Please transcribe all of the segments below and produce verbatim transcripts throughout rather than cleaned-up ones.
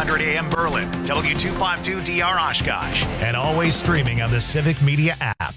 hundred A M Berlin, W two fifty-two D R Oshkosh, and always streaming on the Civic Media app.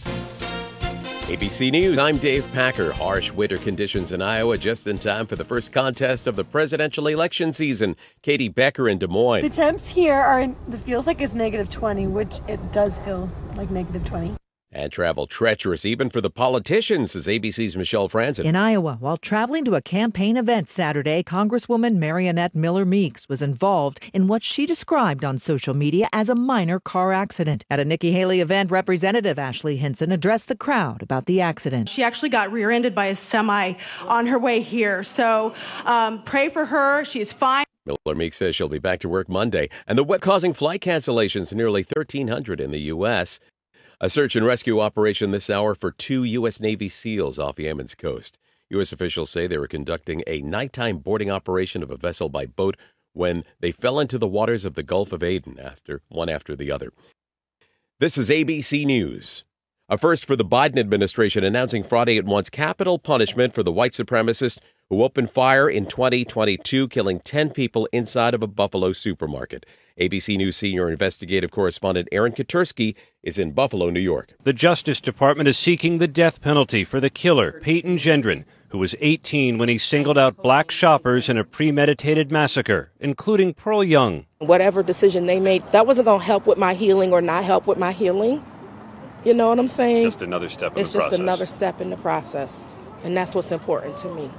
A B C News, I'm Dave Packer. Harsh winter conditions in Iowa just in time for the first contest of the presidential election season. Katie Becker in Des Moines. The temps here are, in, it feels like it's negative twenty, which it does feel like negative twenty. And travel treacherous even for the politicians, says A B C's Michelle Franzen. In Iowa, while traveling to a campaign event Saturday, Congresswoman Marionette Miller Meeks was involved in what she described on social media as a minor car accident. At a Nikki Haley event, Representative Ashley Hinson addressed the crowd about the accident. She actually got rear-ended by a semi on her way here. So um, pray for her. She's fine. Miller Meeks says she'll be back to work Monday. And the wet causing flight cancellations, nearly thirteen hundred in the U S A search and rescue operation this hour for two U S. Navy SEALs off Yemen's coast. U S officials say they were conducting a nighttime boarding operation of a vessel by boat when they fell into the waters of the Gulf of Aden, after one after the other. This is A B C News. A first for the Biden administration, announcing Friday it wants capital punishment for the white supremacist who opened fire in twenty twenty-two, killing ten people inside of a Buffalo supermarket. A B C News senior investigative correspondent Aaron Katersky is in Buffalo, New York. The Justice Department is seeking the death penalty for the killer, Peyton Gendron, who was eighteen when he singled out black shoppers in a premeditated massacre, including Pearl Young. Whatever decision they made, that wasn't going to help with my healing or not help with my healing. You know what I'm saying? Just another step in it's the process. It's just another step in the process, and that's what's important to me.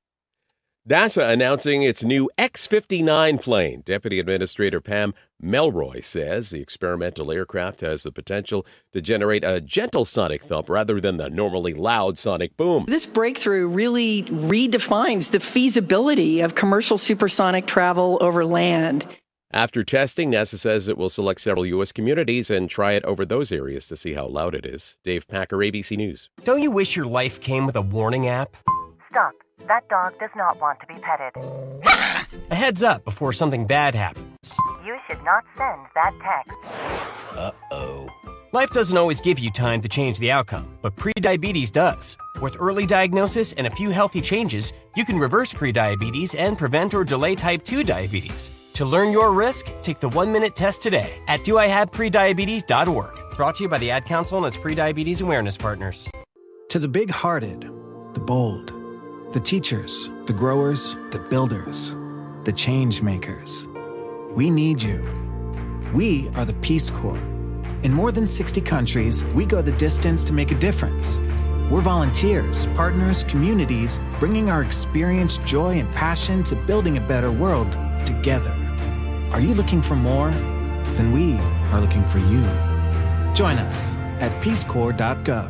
NASA announcing its new X fifty-nine plane. Deputy Administrator Pam Melroy says the experimental aircraft has the potential to generate a gentle sonic thump rather than the normally loud sonic boom. This breakthrough really redefines the feasibility of commercial supersonic travel over land. After testing, NASA says it will select several U S communities and try it over those areas to see how loud it is. Dave Packer, A B C News. Don't you wish your life came with a warning app? Stop. That dog does not want to be petted. A heads up before something bad happens. You should not send that text. Uh-oh. Life doesn't always give you time to change the outcome, but prediabetes does. With early diagnosis and a few healthy changes, you can reverse prediabetes and prevent or delay type two diabetes. To learn your risk, take the one-minute test today at do I have prediabetes dot org. Brought to you by the Ad Council and its prediabetes awareness partners. To the big-hearted, the bold, the teachers, the growers, the builders, the change makers. We need you. We are the Peace Corps. In more than sixty countries, we go the distance to make a difference. We're volunteers, partners, communities, bringing our experience, joy, and passion to building a better world together. Are you looking for more? Then we are looking for you. Join us at peace corps dot gov.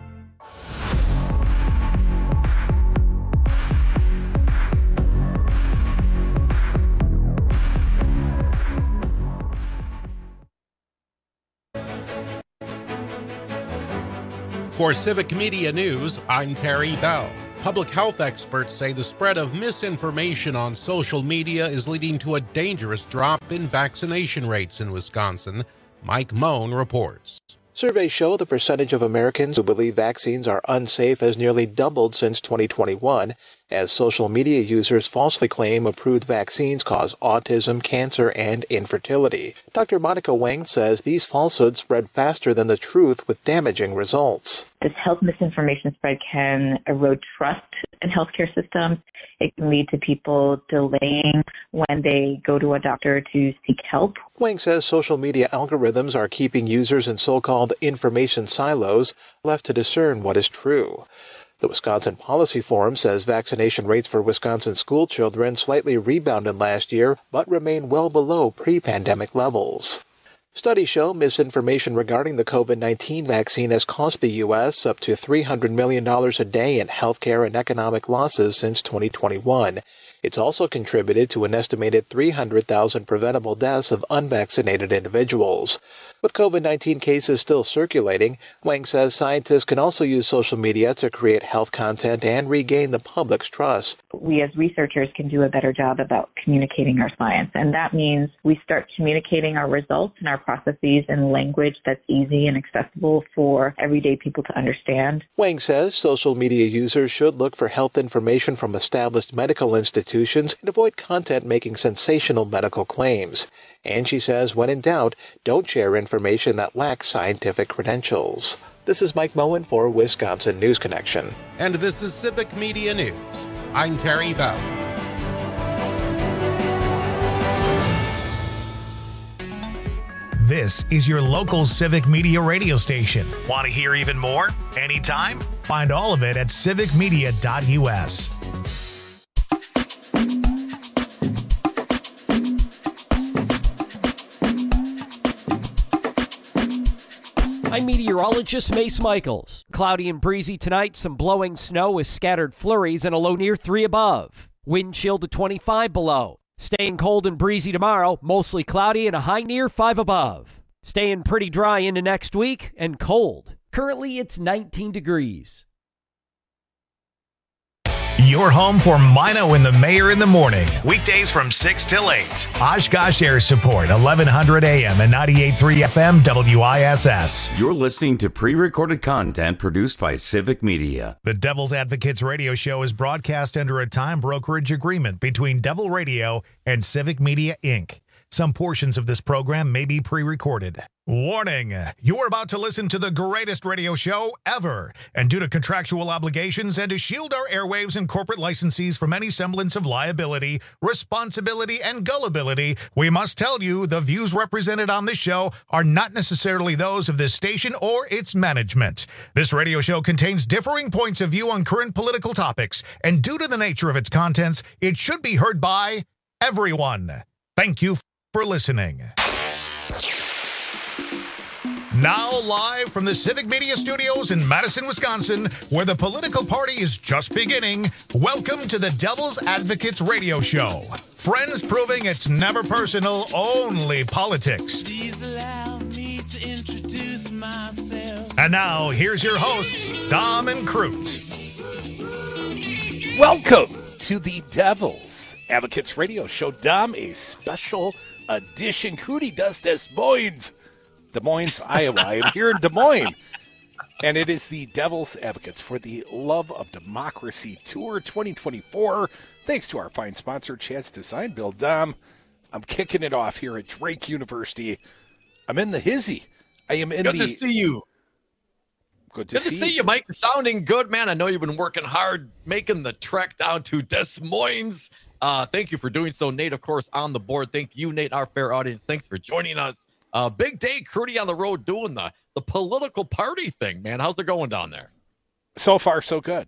For Civic Media News, I'm Terry Bell. Public health experts say the spread of misinformation on social media is leading to a dangerous drop in vaccination rates in Wisconsin. Mike Moan reports. Surveys show the percentage of Americans who believe vaccines are unsafe has nearly doubled since twenty twenty-one, as social media users falsely claim approved vaccines cause autism, cancer, and infertility. Doctor Monica Wang says these falsehoods spread faster than the truth with damaging results. This health misinformation spread can erode trust in healthcare systems. It can lead to people delaying when they go to a doctor to seek help. Wang says social media algorithms are keeping users in so-called information silos, left to discern what is true. The Wisconsin Policy Forum says vaccination rates for Wisconsin school children slightly rebounded last year, but remain well below pre-pandemic levels. Studies show misinformation regarding the COVID nineteen vaccine has cost the U S up to three hundred million dollars a day in healthcare and economic losses since twenty twenty-one. It's also contributed to an estimated three hundred thousand preventable deaths of unvaccinated individuals. With COVID nineteen cases still circulating, Wang says scientists can also use social media to create health content and regain the public's trust. We as researchers can do a better job about communicating our science, and that means we start communicating our results and our processes in language that's easy and accessible for everyday people to understand. Wang says social media users should look for health information from established medical institutions and avoid content making sensational medical claims. And she says, when in doubt, don't share information that lacks scientific credentials. This is Mike Moen for Wisconsin News Connection. And this is Civic Media News. I'm Terry Bell. This is your local Civic Media radio station. Want to hear even more? Anytime? Find all of it at civic media dot u s. I'm meteorologist Mace Michaels. Cloudy and breezy tonight, some blowing snow with scattered flurries and a low near three above. Wind chill to twenty-five below. Staying cold and breezy tomorrow, mostly cloudy and a high near five above. Staying pretty dry into next week and cold. Currently it's nineteen degrees. Your home for Mino and the Mayor in the morning. Weekdays from six till eight. Oshkosh Air Support, eleven hundred A M and ninety-eight point three F M W I S S. You're listening to pre-recorded content produced by Civic Media. The Devil's Advocates radio show is broadcast under a time brokerage agreement between Devil Radio and Civic Media, Incorporated. Some portions of this program may be pre-recorded. Warning, you're about to listen to the greatest radio show ever. And due to contractual obligations and to shield our airwaves and corporate licensees from any semblance of liability, responsibility, and gullibility, we must tell you the views represented on this show are not necessarily those of this station or its management. This radio show contains differing points of view on current political topics, and due to the nature of its contents, it should be heard by everyone. Thank you for listening. Now live from the Civic Media Studios in Madison, Wisconsin, where the political party is just beginning, welcome to the Devil's Advocates radio show. Friends proving it's never personal, only politics. Please allow me to introduce myself. And now, here's your hosts, Dom and Crute. Welcome to the Devil's Advocates radio show. Dom, a special edition. Crudy does Des Moines. Des Moines, Iowa. I am here in Des Moines. And it is the Devil's Advocates for the Love of Democracy Tour twenty twenty-four. Thanks to our fine sponsor, Chad's Design Build. Dom, I'm kicking it off here at Drake University. I'm in the hizzy. I am in good the... Good to see you. Good to good see, to see you, Mike. Sounding good, man. I know you've been working hard making the trek down to Des Moines. Uh, thank you for doing so, Nate, of course, on the board. Thank you, Nate, our fair audience. Thanks for joining us. Uh, big day, Crudy on the road doing the, the political party thing, man. How's it going down there? So far, so good.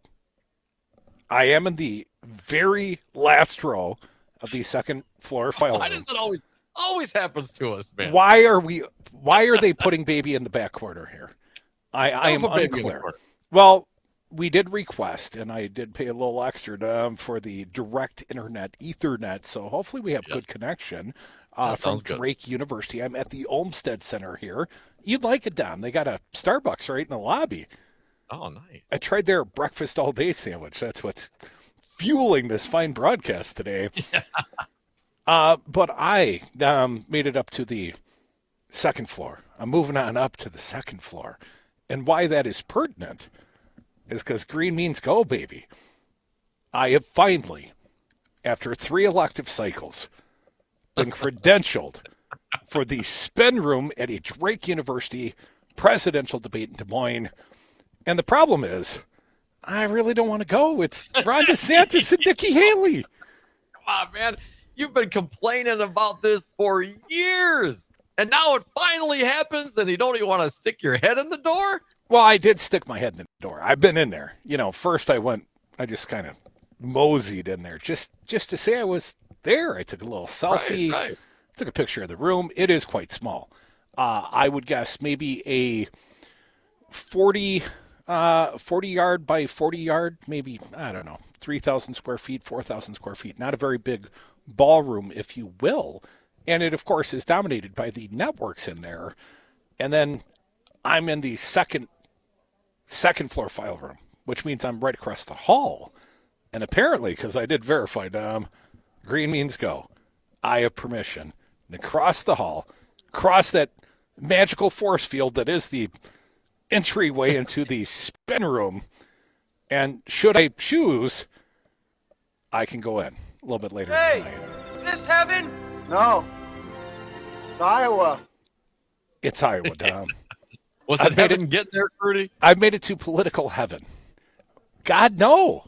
I am in the very last row of the second floor file Why room. does it always always happens to us, man? Why are we? Why are they putting baby in the back corner here? I, I am unclear. Well, we did request, and I did pay a little extra um, for the direct internet Ethernet, so hopefully we have yep. good connection uh, from Drake good. University. I'm at the Olmsted Center here. You'd like it, Dom. They got a Starbucks right in the lobby. Oh, nice. I tried their breakfast all day sandwich. That's what's fueling this fine broadcast today. Yeah. Uh, but I um, made it up to the second floor. I'm moving on up to the second floor. And why that is pertinent is because green means go, baby. I have finally, after three elective cycles, been credentialed for the spin room at a Drake University presidential debate in Des Moines. And the problem is, I really don't want to go. It's Ron DeSantis and Nikki Haley. Come on, man. You've been complaining about this for years. And now it finally happens, and you don't even want to stick your head in the door? Well, I did stick my head in the door. I've been in there. You know, first I went, I just kind of moseyed in there just, just to say I was there. I took a little selfie, right, right. took a picture of the room. It is quite small. Uh, I would guess maybe a forty, uh, forty yard by forty yard, maybe, I don't know, three thousand square feet, four thousand square feet. Not a very big ballroom, if you will. And it, of course, is dominated by the networks in there. And then I'm in the second second floor file room, which means I'm right across the hall. And apparently, because I did verify, Dom, green means go. I have permission to cross the hall, cross that magical force field that is the entryway into the spin room, and should I choose, I can go in a little bit later Hey, tonight. is this heaven? No. It's Iowa. It's Iowa, Dom. Was I've it made heaven getting there, Rudy? I've made it to political heaven. God, no.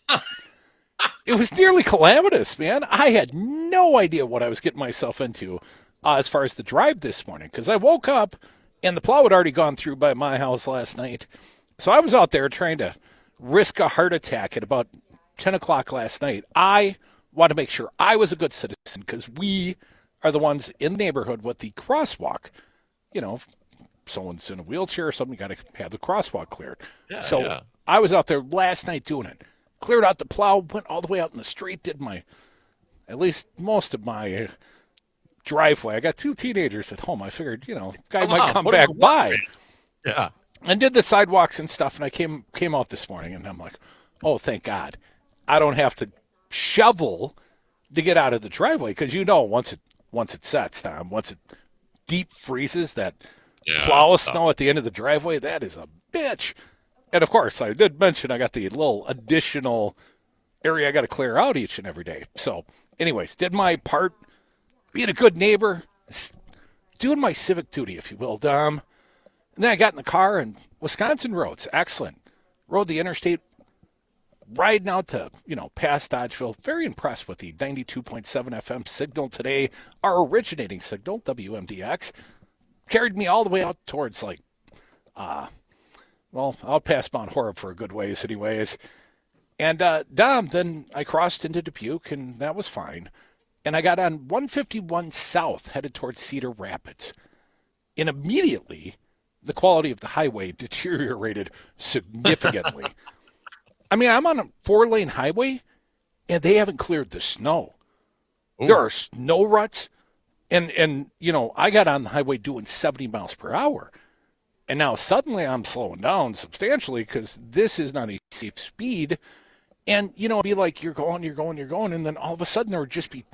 It was nearly calamitous, man. I had no idea what I was getting myself into uh, as far as the drive this morning, because I woke up and the plow had already gone through by my house last night. So I was out there trying to risk a heart attack at about ten o'clock last night. I want to make sure I was a good citizen, because we are the ones in the neighborhood with the crosswalk. You know, someone's in a wheelchair or something, you got to have the crosswalk cleared. Yeah, so yeah. I was out there last night doing it. Cleared out the plow, went all the way out in the street, did my, at least most of my uh, driveway. I got two teenagers at home. I figured, you know, guy Come might on, come put 'em back to work, by. man. Yeah. And did the sidewalks and stuff, and I came came out this morning, and I'm like, oh, thank God. I don't have to shovel to get out of the driveway, because you know once it once it sets, Tom, once it deep freezes, that Yeah, plow of tough. snow at the end of the driveway, that is a bitch. And, of course, I did mention I got the little additional area I got to clear out each and every day. So, anyways, did my part, being a good neighbor, s- doing my civic duty, if you will, Dom. And then I got in the car, and Wisconsin roads, excellent. Rode the interstate, riding out to, you know, past Dodgeville. Very impressed with the ninety-two point seven F M signal today, our originating signal, W M D X. Carried me all the way out towards, like, uh, well, out past Mount Horeb for a good ways anyways. And, uh, Dom, then I crossed into Dubuque, and that was fine. And I got on one fifty-one South, headed towards Cedar Rapids. And immediately, the quality of the highway deteriorated significantly. I mean, I'm on a four-lane highway, and they haven't cleared the snow. Ooh. There are snow ruts. And, and, you know, I got on the highway doing seventy miles per hour. And now suddenly I'm slowing down substantially, because this is not a safe speed. And, you know, it'd be like you're going, you're going, you're going, and then all of a sudden there would just be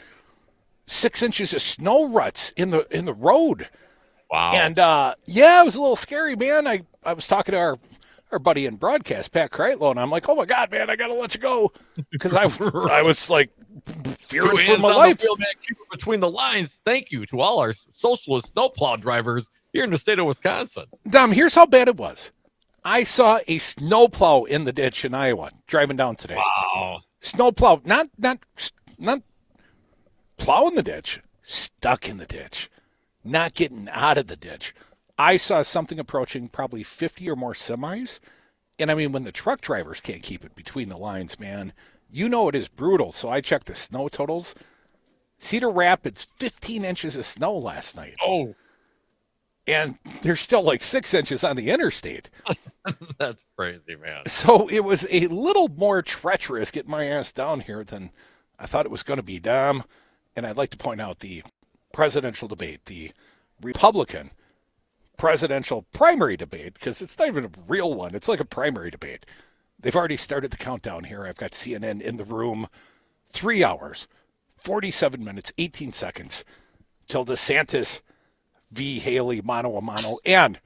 six inches of snow ruts in the in the road. Wow. And, uh, yeah, it was a little scary, man. I, I was talking to our, our buddy in broadcast, Pat Kreitlow, and I'm like, oh, my God, man, I got to let you go. Because I, I was, like, fearing Two for hands my on life. the wheel, man. Keep it between the lines. Thank you to all our socialist snowplow drivers here in the state of Wisconsin. Dom, here's how bad it was. I saw a snowplow in the ditch in Iowa driving down today. Wow. Snowplow, not not not plowing the ditch, stuck in the ditch, not getting out of the ditch. I saw something approaching probably fifty or more semis. And I mean, when the truck drivers can't keep it between the lines, man, you know it is brutal. So I checked the snow totals. Cedar Rapids, fifteen inches of snow last night. Oh. And there's still like six inches on the interstate. That's crazy, man. So it was a little more treacherous getting my ass down here than I thought it was going to be, Dom. And I'd like to point out the presidential debate, the Republican presidential primary debate, because it's not even a real one. It's like a primary debate. They've already started the countdown here. I've got C N N in the room. Three hours, forty-seven minutes, eighteen seconds till DeSantis v. Haley mano a mano. And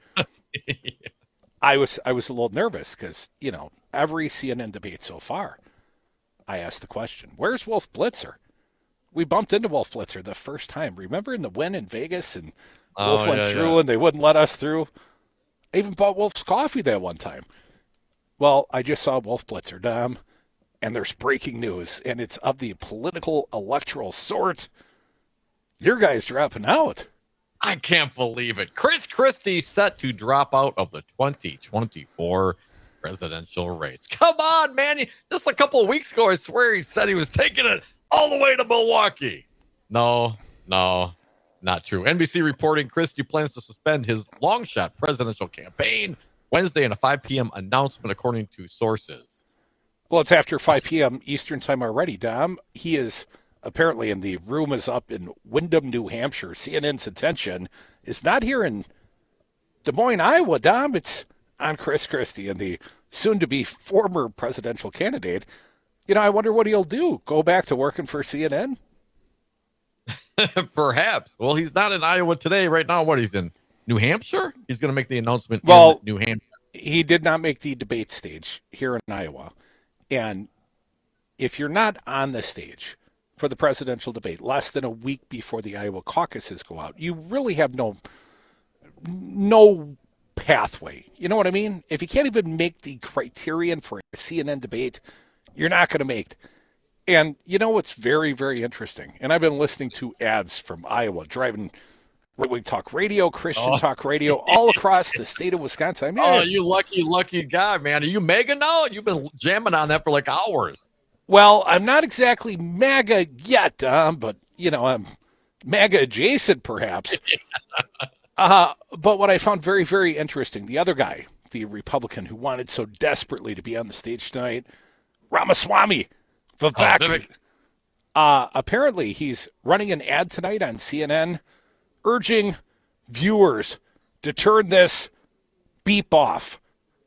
I was I was a little nervous because, you know, every C N N debate so far, I asked the question, where's Wolf Blitzer? We bumped into Wolf Blitzer the first time. Remember in the win in Vegas, and Oh, Wolf went yeah, through yeah. and they wouldn't let us through? I even bought Wolf's coffee that one time. Well, I just saw Wolf Blitzer, Dom, and there's breaking news, and it's of the political electoral sort. Your guy's dropping out. I can't believe it. Chris Christie set to drop out of the twenty twenty-four presidential race. Come on, man. Just a couple of weeks ago, I swear he said he was taking it all the way to Milwaukee. No, no, not true. N B C reporting Christie plans to suspend his long shot presidential campaign Wednesday in a five p.m. announcement, according to sources. Well, it's after five p.m. Eastern time already, Dom. He is apparently in the room is up in Windham, New Hampshire. C N N's attention is not here in Des Moines, Iowa, Dom, it's on Chris Christie and the soon-to-be former presidential candidate. You know, I wonder what he'll do. Go back to working for C N N? Perhaps. Well, he's not in Iowa today. Right now, what, he's in New Hampshire? He's going to make the announcement well, in New Hampshire. He did not make the debate stage here in Iowa. And if you're not on the stage for the presidential debate less than a week before the Iowa caucuses go out, you really have no no pathway. You know what I mean? If you can't even make the criterion for a C N N debate, you're not going to make it. And you know what's very, very interesting? And I've been listening to ads from Iowa, driving right-wing talk radio, Christian Oh. talk radio, all across the state of Wisconsin. I mean, Oh, you lucky, lucky guy, man. Are you mega now? You've been jamming on that for like hours. well, I'm not exactly MAGA yet, um, but, you know, I'm MAGA adjacent, perhaps. uh, but what I found very, very interesting, the other guy, the Republican who wanted so desperately to be on the stage tonight, Ramaswamy, Vivek. Oh, Vivek. Uh, apparently, he's running an ad tonight on C N N urging viewers to turn this beep off.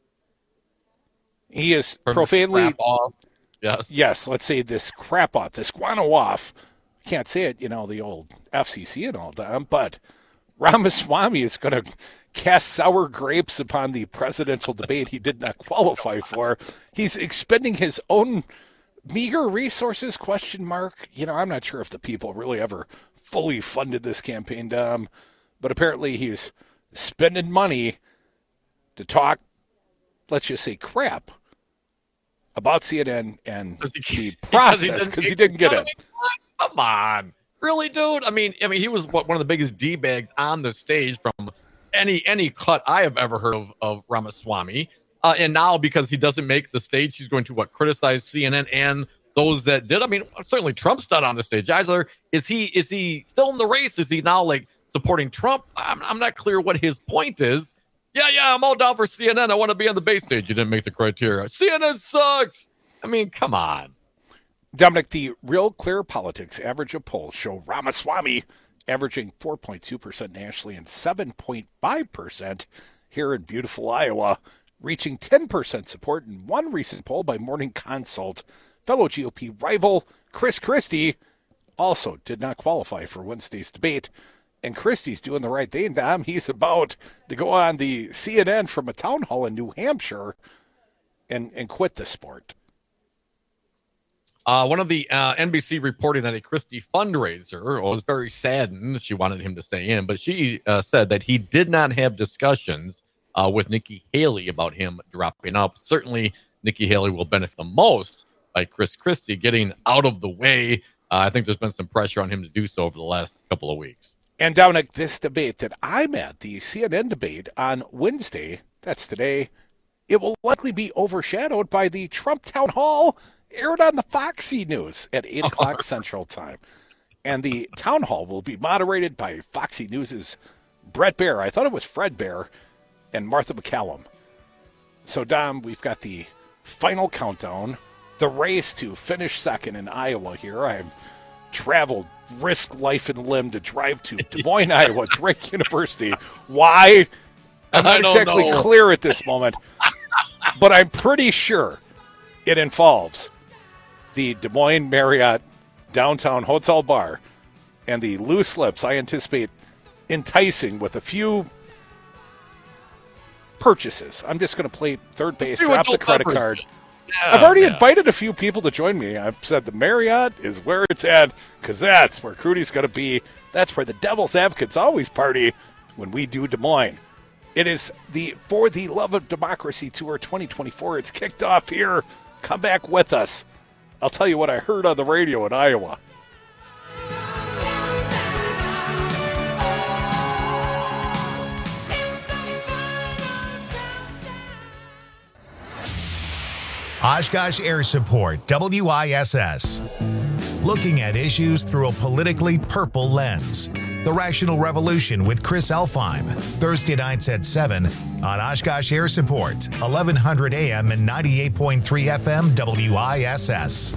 He is Turn this profanely... crap off. Yes. Yes, let's say this crap off, this guano off. Can't say it, you know, the old F C C and all that, but Ramaswamy is going to cast sour grapes upon the presidential debate he did not qualify for. He's expending his own meager resources, question mark. You know, I'm not sure if the people really ever fully funded this campaign, Dom, but apparently he's spending money to talk, let's just say, crap about C N N and the process because he didn't get it. Come on. Really, dude? I mean, I mean, he was what, one of the biggest D-bags on the stage from any any cut I have ever heard of, of Ramaswamy. Uh, and now because he doesn't make the stage, he's going to, what, criticize C N N and those that did. I mean, certainly Trump's not on the stage either. Is he is he still in the race? Is he now, like, supporting Trump? I'm, I'm not clear what his point is. Yeah, yeah, I'm all down for C N N. I want to be on the base stage. You didn't make the criteria. C N N sucks. I mean, come on. Dominic, the Real Clear Politics average of polls show Ramaswamy averaging four point two percent nationally and seven point five percent here in beautiful Iowa, reaching ten percent support in one recent poll by Morning Consult. Fellow G O P rival Chris Christie also did not qualify for Wednesday's debate. And Christie's doing the right thing, Dom. He's about to go on the C N N from a town hall in New Hampshire and, and quit the sport. Uh, one of the uh, N B C reporting that a Christie fundraiser was very saddened. She wanted him to stay in, but she uh, said that he did not have discussions uh, with Nikki Haley about him dropping out. Certainly, Nikki Haley will benefit the most by Chris Christie getting out of the way. Uh, I think there's been some pressure on him to do so over the last couple of weeks. And Dominic, this debate that I'm at, the C N N debate on Wednesday, that's today, it will likely be overshadowed by the Trump Town Hall aired on the Foxy News at eight o'clock Central Time. And the town hall will be moderated by Foxy News' Brett Baer. I thought it was Fred Baer and Martha McCallum. So, Dom, we've got the final countdown, the race to finish second in Iowa here. I've traveled, risked life and limb to drive to Des Moines, Iowa, Drake University. Why? I'm not exactly know. clear at this moment, but I'm pretty sure it involves the Des Moines Marriott Downtown Hotel Bar and the loose lips I anticipate enticing with a few purchases. I'm just going to play third base, Few drop the adult credit beverages. card. Yeah, I've already yeah. invited a few people to join me. I've said the Marriott is where it's at because that's where Crudy's going to be. That's where the Devil's Advocates always party when we do Des Moines. It is the For the Love of Democracy Tour twenty twenty-four. It's kicked off here. Come back with us. I'll tell you what I heard on the radio in Iowa. Oshkosh Air Support, W I S S. Looking at issues through a politically purple lens. The Rational Revolution with Chris Elfheim. Thursday nights at seven on Oshkosh Air Support, eleven hundred A M and ninety-eight point three F M W I S S.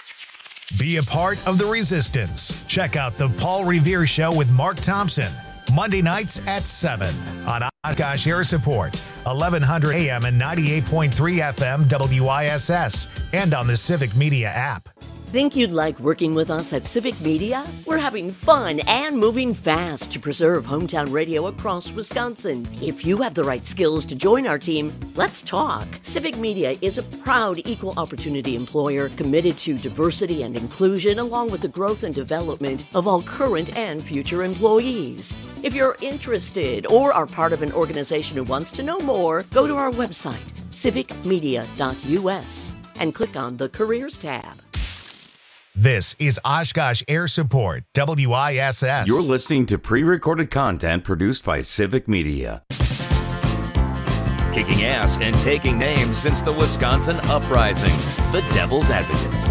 Be a part of the resistance. Check out the Paul Revere Show with Mark Thompson. Monday nights at seven on Oshkosh Air Support, eleven hundred A M and ninety-eight point three F M W I S S, and on the Civic Media app. Think you'd like working with us at Civic Media? We're having fun and moving fast to preserve hometown radio across Wisconsin. If you have the right skills to join our team, let's talk. Civic Media is a proud equal opportunity employer committed to diversity and inclusion, along with the growth and development of all current and future employees. If you're interested or are part of an organization who wants to know more, go to our website, civic media dot U S, and click on the Careers tab. This is Oshkosh Air Support, W I S S. You're listening to pre-recorded content produced by Civic Media. Kicking ass and taking names since the Wisconsin Uprising, the Devil's Advocates.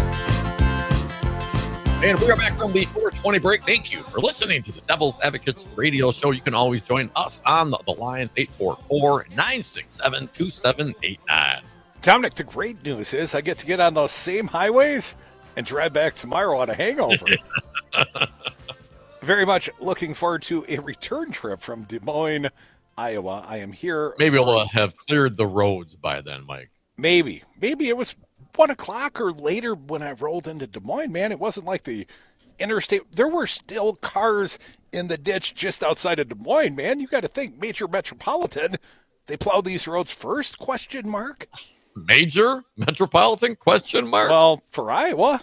And we are back from the four twenty break. Thank you for listening to the Devil's Advocates radio show. You can always join us on the, the lines, eight four four, nine six seven, two seven eight nine. Dominic, the great news is I get to get on those same highways and drive back tomorrow on a hangover. Very much looking forward to a return trip from Des Moines, Iowa. I am here. Maybe for... we'll have cleared the roads by then, Mike. Maybe. Maybe it was one o'clock or later when I rolled into Des Moines, man. It wasn't like the interstate. There were still cars in the ditch just outside of Des Moines, man. You got to think, major metropolitan. They plowed these roads first, question mark? Major metropolitan, question mark? Well, for Iowa.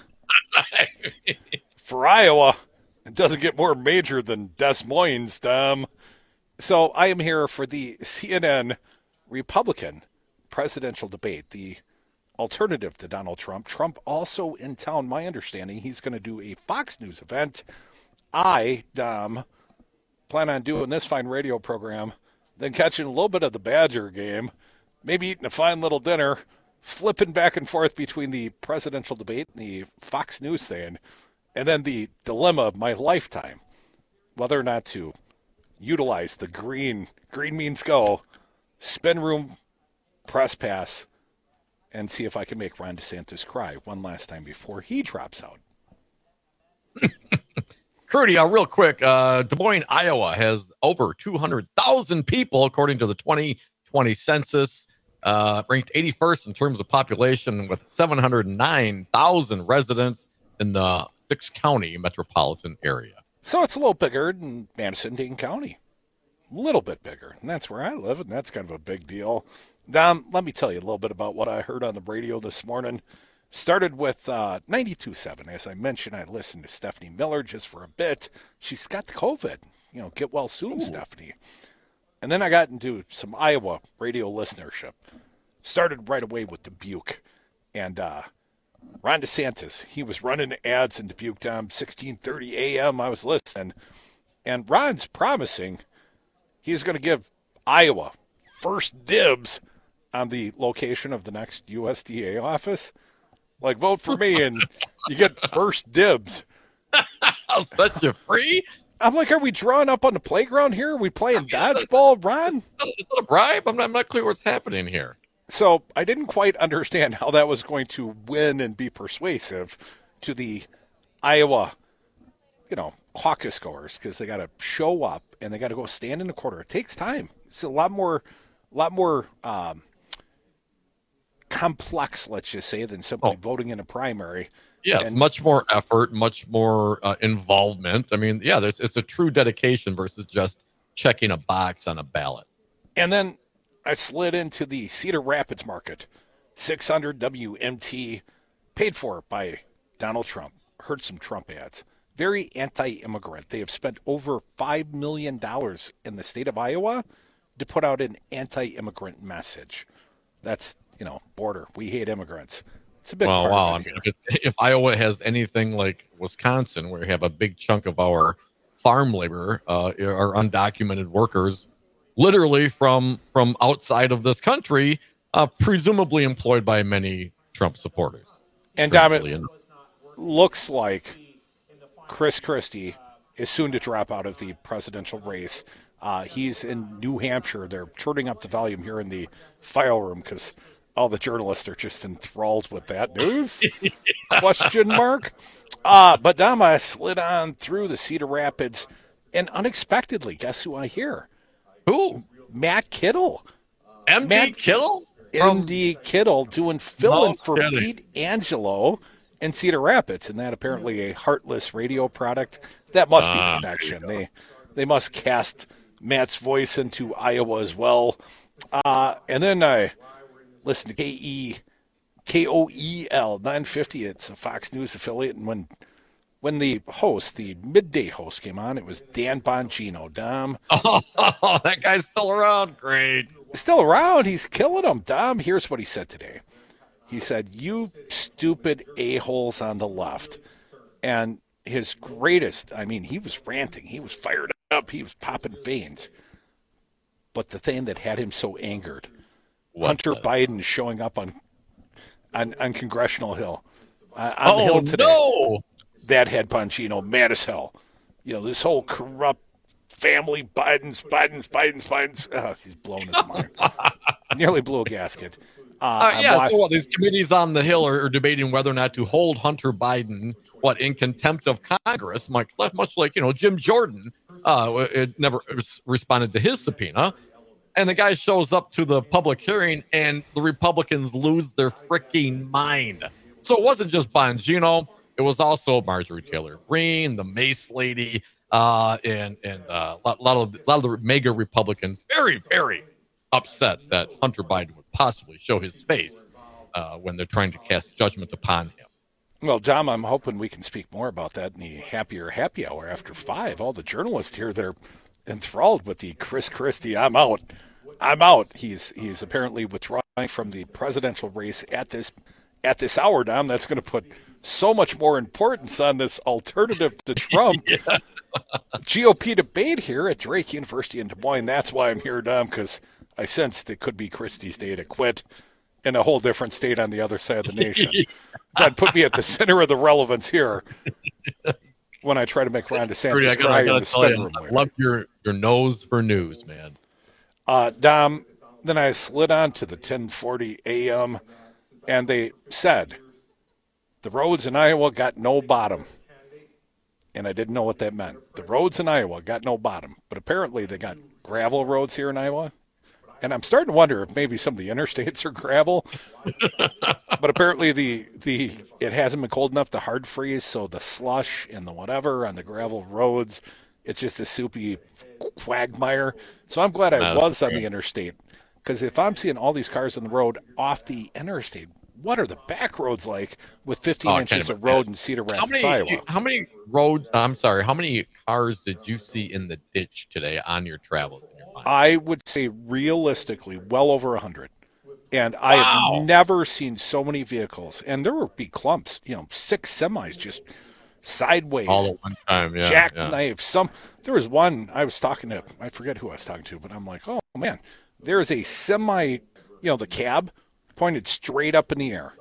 for Iowa, it doesn't get more major than Des Moines, Dom. So I am here for the C N N Republican presidential debate, the alternative to Donald Trump. Trump also in town, my understanding. He's going to do a Fox News event. I, Dom, plan on doing this fine radio program, then catching a little bit of the Badger game, maybe eating a fine little dinner, flipping back and forth between the presidential debate and the Fox News thing, and then the dilemma of my lifetime, whether or not to utilize the green, green means go, spin room, press pass, and see if I can make Ron DeSantis cry one last time before he drops out. Crudy, uh, real quick, uh, Des Moines, Iowa has over two hundred thousand people, according to the twenty twenty census, uh, ranked eighty-first in terms of population with seven hundred nine thousand residents in the six-county metropolitan area. So it's a little bigger than Madison-Dane County. A little bit bigger. And that's where I live, and that's kind of a big deal. Dom, let me tell you a little bit about what I heard on the radio this morning. Started with uh, ninety-two point seven. As I mentioned, I listened to Stephanie Miller just for a bit. She's got the COVID. You know, get well soon, Ooh. Stephanie. And then I got into some Iowa radio listenership. Started right away with Dubuque. And uh, Ron DeSantis, he was running ads in Dubuque, Dom, sixteen thirty A M. I was listening. And Ron's promising he's going to give Iowa first dibs on the location of the next U S D A office. Like, vote for me and you get first dibs. I'll set you free? I'm like, are we drawing up on the playground here? Are we playing dodgeball, Ron? Is that a bribe? I'm not, I'm not clear what's happening here. So I didn't quite understand how that was going to win and be persuasive to the Iowa, you know, caucus goers, because they got to show up and they got to go stand in the corner. It takes time. It's a lot more, a lot more um, complex, let's just say, than simply oh. voting in a primary. Yes, and much more effort, much more uh, involvement. I mean, yeah, there's, it's a true dedication versus just checking a box on a ballot. And then I slid into the Cedar Rapids market, six hundred W M T, paid for by Donald Trump. Heard some Trump ads. Very anti-immigrant. They have spent over five million dollars in the state of Iowa to put out an anti-immigrant message. That's, you know, border. We hate immigrants. It's a big well, part wow. of it I mean, if, it's, if Iowa has anything like Wisconsin, where we have a big chunk of our farm labor, uh, are undocumented workers, literally from from outside of this country, uh, presumably employed by many Trump supporters. And Dom, it looks like Chris Christie is soon to drop out of the presidential race. Uh, he's in New Hampshire. They're turning up the volume here in the file room because all the journalists are just enthralled with that news. Question mark. Uh, but Dom, I slid on through the Cedar Rapids And unexpectedly, guess who I hear? Who? Matt Kittle. M D Matt Kittle? M D Kittle doing fill-in No for kidding. Pete Angelo in Cedar Rapids, and that apparently a Heartless radio product. That must be Ah, the connection. They they must cast Matt's voice into Iowa as well. Uh, and then I listen to K E K O E L nine fifty. It's a Fox News affiliate, and when when the host, the midday host, came on, it was Dan Bongino. Dom, Oh, that guy's still around. Great. still around. He's killing them. Dom, here's what he said today. He said, "You stupid a-holes on the left." And his greatest, I mean, he was ranting. He was fired up. He was popping veins. But the thing that had him so angered, What's Hunter that? Biden showing up on on, on Congressional Hill. Uh, on Oh, the Hill today. no. That had Bongino mad as hell. You know, this whole corrupt family, Biden's, Biden's, Biden's, Biden's. Oh, he's blown his mind. Nearly blew a gasket. Uh, Uh, I'm yeah, wa- so what, these committees on the Hill are, are debating whether or not to hold Hunter Biden, what, in contempt of Congress, much, much like, you know, Jim Jordan uh, it never res- responded to his subpoena. And the guy shows up to the public hearing, and the Republicans lose their freaking mind. So it wasn't just Bongino. It was also Marjorie Taylor Greene, the Mace lady, uh, and and uh, a lot, lot of a lot of the mega Republicans very, very upset that Hunter Biden would possibly show his face uh, when they're trying to cast judgment upon him. Well, Dom, I'm hoping we can speak more about that in the Happier Happy Hour after five. All the journalists here, they're enthralled with the Chris Christie, I'm out. I'm out. He's he's apparently withdrawing from the presidential race at this at this hour, Dom. That's going to put so much more importance on this alternative to Trump G O P debate here at Drake University in Des Moines. That's why I'm here, Dom, because I sensed it could be Christie's day to quit in a whole different state on the other side of the nation. That put me at the center of the relevance here when I try to make Ron DeSantis Rudy, I gotta, cry I in gotta the tell spin you, room I later. love your, your nose for news, man. Uh, Dom, then I slid on to the ten forty a.m., and they said the roads in Iowa got no bottom. And I didn't know what that meant. The roads in Iowa got no bottom, but apparently they got gravel roads here in Iowa. And I'm starting to wonder if maybe some of the interstates are gravel. But apparently the the it hasn't been cold enough to hard freeze, so the slush and the whatever on the gravel roads, it's just a soupy quagmire. So I'm glad I That's was on great. the interstate, because if I'm seeing all these cars on the road off the interstate, what are the back roads like with fifteen Oh, I inches can't of road in Cedar How Rapids, many, Iowa? how many roads, I'm sorry, how many cars did you see in the ditch today on your travels? In your mind? I would say realistically, well over one hundred. And I Wow. have never seen so many vehicles. And there would be clumps, you know, six semis just sideways. All at one time, yeah. yeah. Jackknife. Some there was one I was talking to, I forget who I was talking to, but I'm like, oh man, there is a semi, you know, the cab pointed straight up in the air,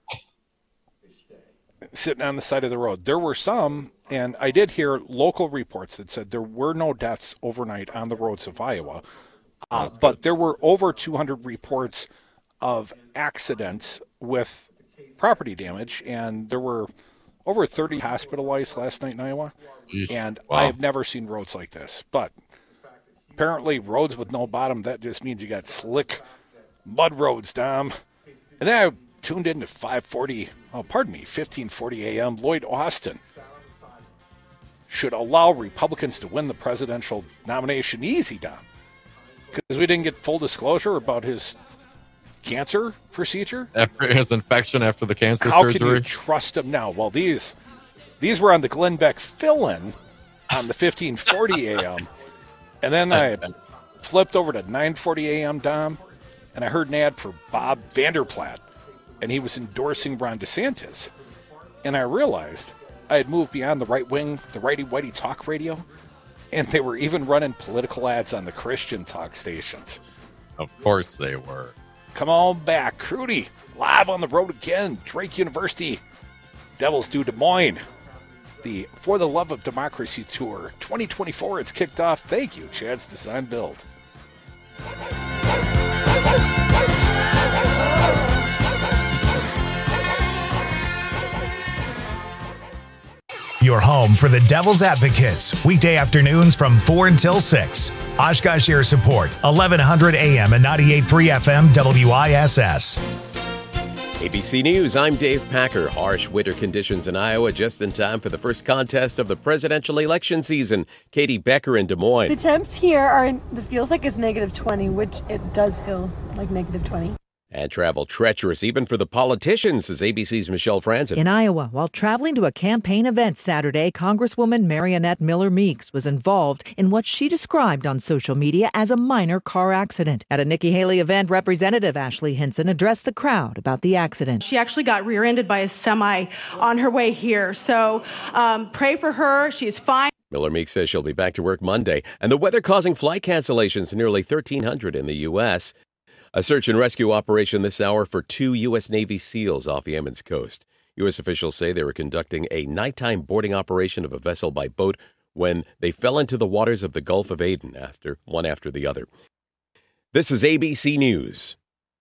sitting on the side of the road. There were some, and I did hear local reports that said there were no deaths overnight on the roads of Iowa, uh, but there were over two hundred reports of accidents with property damage, and there were over thirty hospitalized last night in Iowa. Yeesh. And Wow. I have never seen roads like this. But apparently roads with no bottom, that just means you got slick mud roads, Dom. And then I tuned in to five forty, oh, pardon me, fifteen forty a.m. Lloyd Austin should allow Republicans to win the presidential nomination. Easy, Dom. Because we didn't get full disclosure about his cancer procedure. After his infection after the cancer How surgery. can you trust him now? Well, these these were on the Glenn Beck fill-in on the fifteen forty a.m. And then I flipped over to nine forty a.m., Dom, and I heard an ad for Bob Vanderplaat, and he was endorsing Ron DeSantis. And I realized I had moved beyond the right wing, the righty-whitey talk radio, and they were even running political ads on the Christian talk stations. Of course they were. Come on back. Crudy, live on the road again. Drake University, Devils do Des Moines. The For the Love of Democracy Tour twenty twenty-four, it's kicked off. Thank you, Chad's Design Build. your home for the Devil's Advocates, weekday afternoons from four until six. Oshkosh Air Support, eleven hundred A M and ninety-eight point three F M W I S S. A B C News, I'm Dave Packer. Harsh winter conditions in Iowa just in time for the first contest of the presidential election season. Katie Becker in Des Moines. The temps here are, in, it feels like it's negative twenty, which it does feel like negative twenty. And travel treacherous even for the politicians, says A B C's Michelle Franzen. In Iowa, while traveling to a campaign event Saturday, Congresswoman Mariannette Miller Meeks was involved in what she described on social media as a minor car accident. At a Nikki Haley event, Representative Ashley Hinson addressed the crowd about the accident. She actually got rear-ended by a semi on her way here. So um, pray for her. She's fine. Miller Meeks says she'll be back to work Monday. And the weather causing flight cancellations, nearly thirteen hundred in the U S A search and rescue operation this hour for two U S Navy SEALs off Yemen's coast. U S officials say they were conducting a nighttime boarding operation of a vessel by boat when they fell into the waters of the Gulf of Aden, after one after the other. This is A B C News.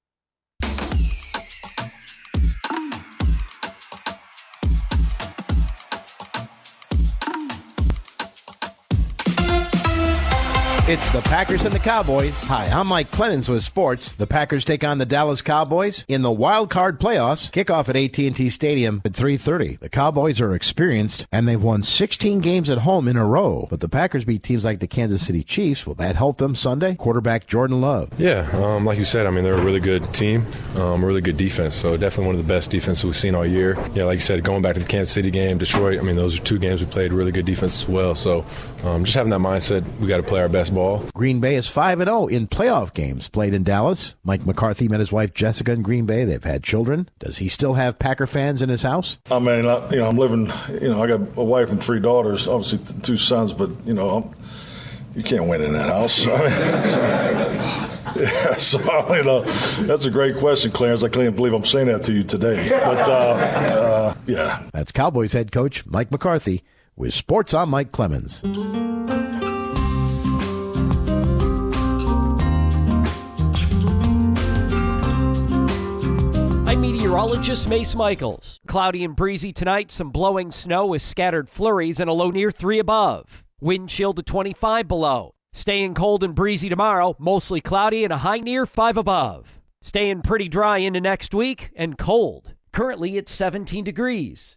It's the Packers and the Cowboys. Hi, I'm Mike Clemens with sports. The Packers take on the Dallas Cowboys in the wild card playoffs. Kickoff at A T and T Stadium at three thirty. The Cowboys are experienced, and they've won sixteen games at home in a row. But the Packers beat teams like the Kansas City Chiefs. Will that help them Sunday? Quarterback Jordan Love. Yeah, um, like you said, I mean, they're a really good team, um, a really good defense. So definitely one of the best defenses we've seen all year. Yeah, like you said, going back to the Kansas City game, Detroit, I mean, those are two games we played really good defense as well. So um, just having that mindset, we got to play our best ball. Green Bay is five and oh in playoff games played in Dallas. Mike McCarthy met his wife Jessica in Green Bay. They've had children. Does he still have Packer fans in his house? I mean, I, you know, I'm living, you know, I got a wife and three daughters, obviously two sons, but, you know, I'm, you can't win in that house. I mean, so, yeah, so, you know, that's a great question, Clarence. I can't believe I'm saying that to you today. But, uh, uh, yeah. That's Cowboys head coach Mike McCarthy with Sports. I'm Mike Clemens. I'm meteorologist Mace Michaels. Cloudy and breezy tonight, some blowing snow with scattered flurries and a low near three above. Wind chill to twenty-five below. Staying cold and breezy tomorrow, mostly cloudy and a high near five above. Staying pretty dry into next week and cold. Currently it's seventeen degrees.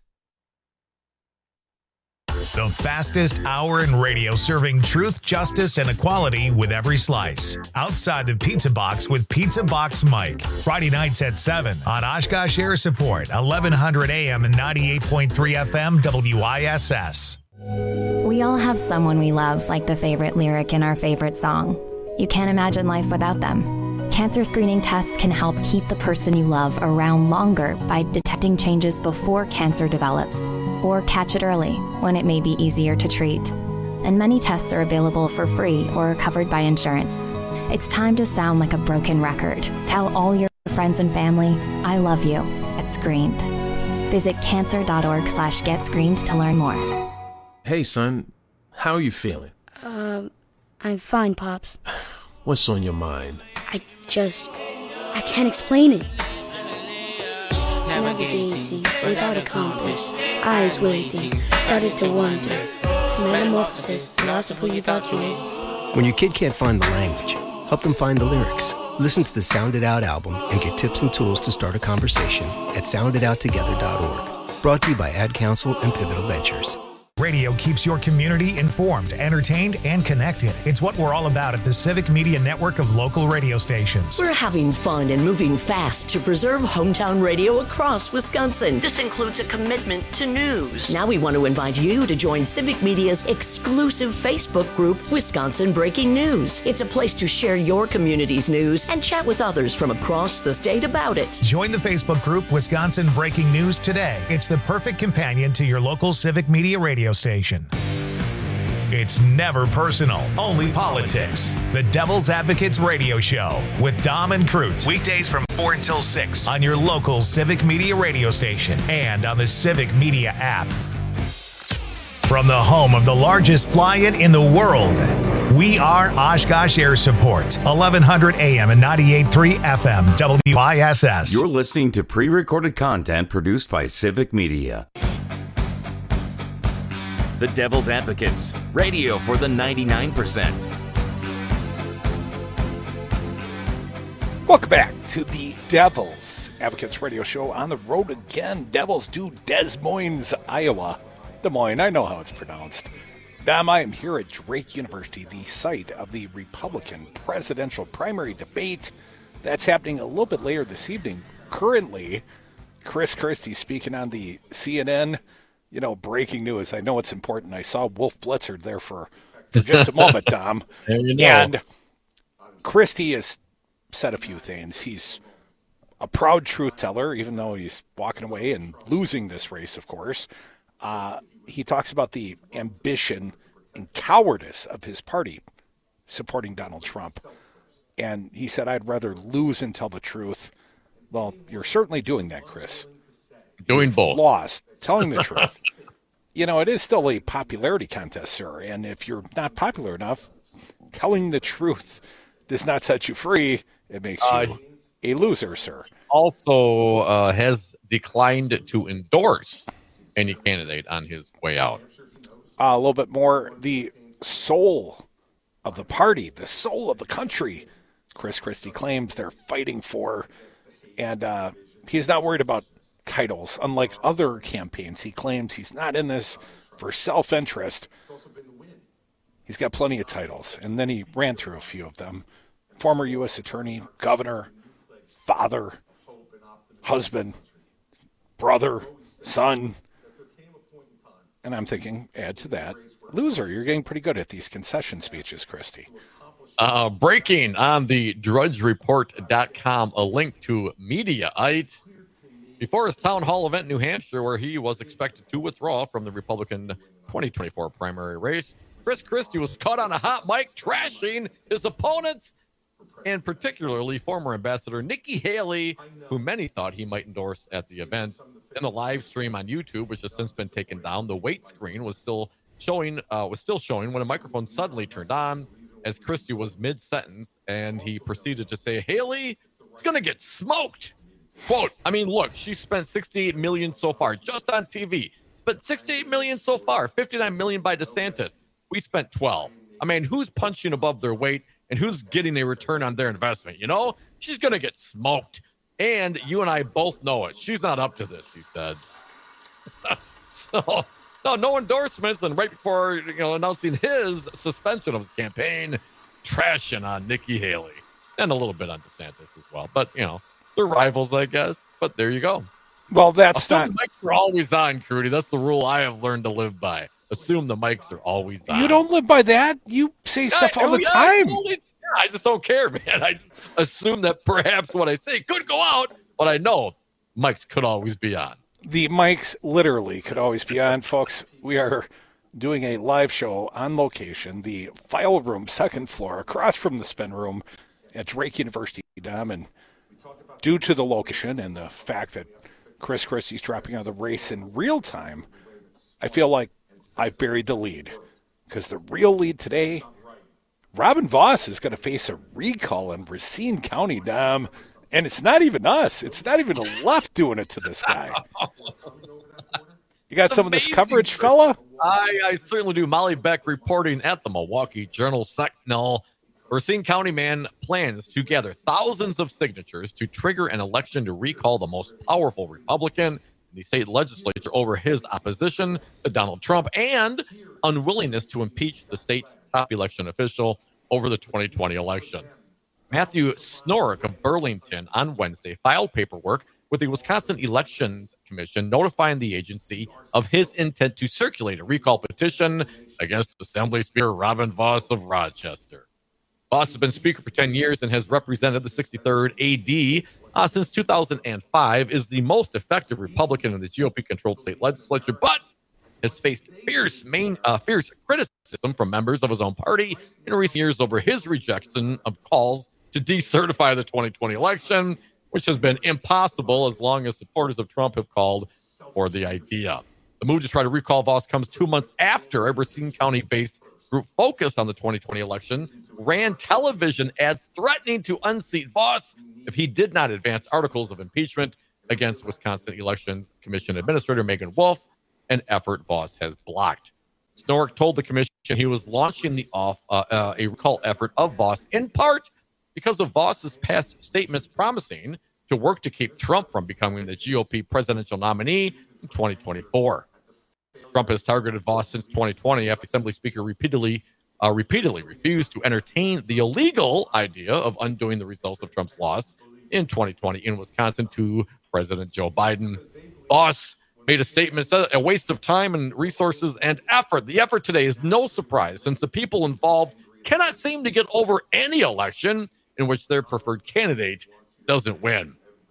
The fastest hour in radio, serving truth, justice, and equality with every slice. Outside the Pizza Box with Pizza Box Mike. Friday nights at seven on Oshkosh Air Support, eleven hundred A M and ninety-eight point three F M W I S S. We all have someone we love, like the favorite lyric in our favorite song. You can't imagine life without them. Cancer screening tests can help keep the person you love around longer by detecting changes before cancer develops, or catch it early when it may be easier to treat. And many tests are available for free or covered by insurance. It's time to sound like a broken record. Tell all your friends and family, I love you. Get screened. Visit cancer.org slash get screened to learn more. Hey, son. How are you feeling? Um, I'm fine, Pops. What's on your mind? I just... I can't explain it. Navigating without a compass, eyes waiting, started to wonder. Metamorphosis, the loss of who you thought you is. When your kid can't find the language, help them find the lyrics. Listen to the Sound It Out album and get tips and tools to start a conversation at sound it out together dot org. Brought to you by Ad Council and Pivotal Ventures. Radio keeps your community informed, entertained, and connected. It's what we're all about at the Civic Media Network of local radio stations. We're having fun and moving fast to preserve hometown radio across Wisconsin. This includes a commitment to news. Now we want to invite you to join Civic Media's exclusive Facebook group, Wisconsin Breaking News. It's a place to share your community's news and chat with others from across the state about it. Join the Facebook group, Wisconsin Breaking News today. It's the perfect companion to your local Civic Media radio station. It's never personal, only politics. The Devil's Advocates Radio Show with Dom and Crute. Weekdays from four until six on your local Civic Media radio station and on the Civic Media app. From the home of the largest fly-in in the world, we are Oshkosh Air Support, eleven hundred A M and ninety-eight point three F M W I S S. You're listening to pre-recorded content produced by Civic Media. The Devil's Advocates, radio for the ninety-nine percent. Welcome back to the Devil's Advocates radio show. On the road again, Devils do Des Moines, Iowa. Des Moines, I know how it's pronounced. Um, I am here at Drake University, the site of the Republican presidential primary debate. That's happening a little bit later this evening. Currently, Chris Christie speaking on the C N N. You know, breaking news. I know it's important. I saw Wolf Blitzer there for, for just a moment, Tom. You know. And Christie has said a few things. He's a proud truth teller, even though he's walking away and losing this race, of course. Uh, he talks about the ambition and cowardice of his party supporting Donald Trump. And he said, I'd rather lose and tell the truth. Well, you're certainly doing that, Chris. Doing You've both. Lost, telling the truth. You know, it is still a popularity contest, sir. And if you're not popular enough, telling the truth does not set you free. It makes you Uh, a loser, sir. Also uh, has declined to endorse any candidate on his way out. Uh, a little bit more, the soul of the party, the soul of the country, Chris Christie claims they're fighting for. And uh, he's not worried about titles. Unlike other campaigns, he claims he's not in this for self-interest. He's got plenty of titles. And then he ran through a few of them. Former U S attorney, governor, father, husband, brother, son. And I'm thinking, add to that, loser. You're getting pretty good at these concession speeches, Christie. Uh, breaking on the drudge report dot com, a link to Mediaite. Before his town hall event in New Hampshire, where he was expected to withdraw from the Republican twenty twenty-four primary race, Chris Christie was caught on a hot mic trashing his opponents, and particularly former Ambassador Nikki Haley, who many thought he might endorse at the event. In the live stream on YouTube, which has since been taken down, the wait screen was still showing uh, was still showing when a microphone suddenly turned on as Christie was mid-sentence, and he proceeded to say, Haley, it's going to get smoked. Quote, I mean, look, she spent sixty-eight million dollars so far just on T V. Spent sixty-eight million dollars so far, fifty-nine million dollars by DeSantis. We spent twelve. I mean, who's punching above their weight and who's getting a return on their investment? You know, she's going to get smoked. And you and I both know it. She's not up to this, he said. So, no, no endorsements. And right before, you know, announcing his suspension of his campaign, trashing on Nikki Haley and a little bit on DeSantis as well. But, you know, they're rivals, I guess. But there you go. Well, that's Assume not. The mics are always on, Crudy. That's the rule I have learned to live by. Assume the mics are always on. You don't live by that. You say stuff I, all the yeah, time. I, totally, yeah, I just don't care, man. I just assume that perhaps what I say could go out, but I know mics could always be on. The mics literally could always be on, folks. We are doing a live show on location, the file room, second floor, across from the spin room at Drake University, Dom. And due to the location and the fact that Chris Christie's dropping out of the race in real time, I feel like I've buried the lead. Because the real lead today, Robin Vos is going to face a recall in Racine County, Dom. And it's not even us. It's not even the left doing it to this guy. You got some Amazing. of this coverage, fella? I, I certainly do. Molly Beck reporting at the Milwaukee Journal Sentinel. Racine County man plans to gather thousands of signatures to trigger an election to recall the most powerful Republican in the state legislature over his opposition to Donald Trump and unwillingness to impeach the state's top election official over the twenty twenty election. Matthew Snorek of Burlington on Wednesday filed paperwork with the Wisconsin Elections Commission notifying the agency of his intent to circulate a recall petition against Assembly Speaker Robin Vos of Rochester. Vos has been Speaker for ten years and has represented the sixty-third A D uh, since two thousand five, is the most effective Republican in the G O P-controlled state legislature, but has faced fierce, main, uh, fierce criticism from members of his own party in recent years over his rejection of calls to decertify the twenty twenty election, which has been impossible as long as supporters of Trump have called for the idea. The move to try to recall Vos comes two months after a Racine County-based group focused on the twenty twenty election ran television ads threatening to unseat Vos if he did not advance articles of impeachment against Wisconsin Elections Commission Administrator Megan Wolf, an effort Vos has blocked. Snorek told the commission he was launching the off uh, uh, a recall effort of Voss in part because of Voss's past statements promising to work to keep Trump from becoming the G O P presidential nominee in twenty twenty-four. Trump has targeted Voss since twenty twenty after Assembly Speaker repeatedly uh, repeatedly refused to entertain the illegal idea of undoing the results of Trump's loss in twenty twenty in Wisconsin to President Joe Biden. Voss made a statement, said a waste of time and resources and effort. The effort today is no surprise since the people involved cannot seem to get over any election in which their preferred candidate doesn't win.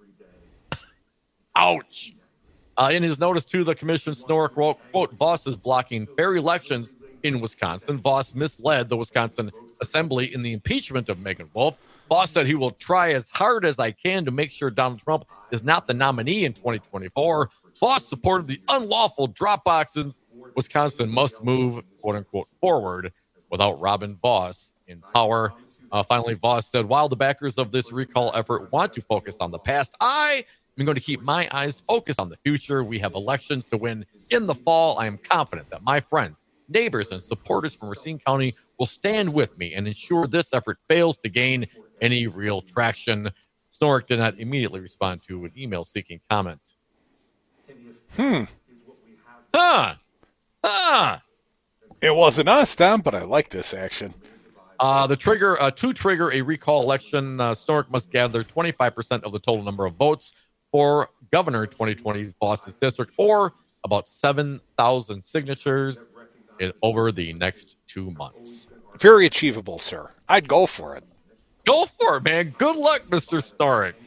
Ouch. Uh, in his notice to the commission, Snorek wrote, quote, Voss is blocking fair elections in Wisconsin. Voss misled the Wisconsin Assembly in the impeachment of Megan Wolf. Voss said he will try as hard as I can to make sure Donald Trump is not the nominee in twenty twenty-four. Voss supported the unlawful drop boxes. Wisconsin must move, quote unquote, forward without Robin Voss in power. Uh, finally, Voss said, while the backers of this recall effort want to focus on the past, I am going to keep my eyes focused on the future. We have elections to win in the fall. I am confident that my friends, neighbors, and supporters from Racine County will stand with me and ensure this effort fails to gain any real traction. Snorek did not immediately respond to an email seeking comment. Hmm. Huh. Huh. It wasn't us, Tom, but I like this action. Uh, the trigger uh, to trigger a recall election, uh, Snorek must gather twenty-five percent of the total number of votes for governor twenty twenty Voss's district, or about seven thousand signatures in, over the next two months. Very achievable, sir. I'd go for it. Go for it, man. Good luck, Mister Snorek.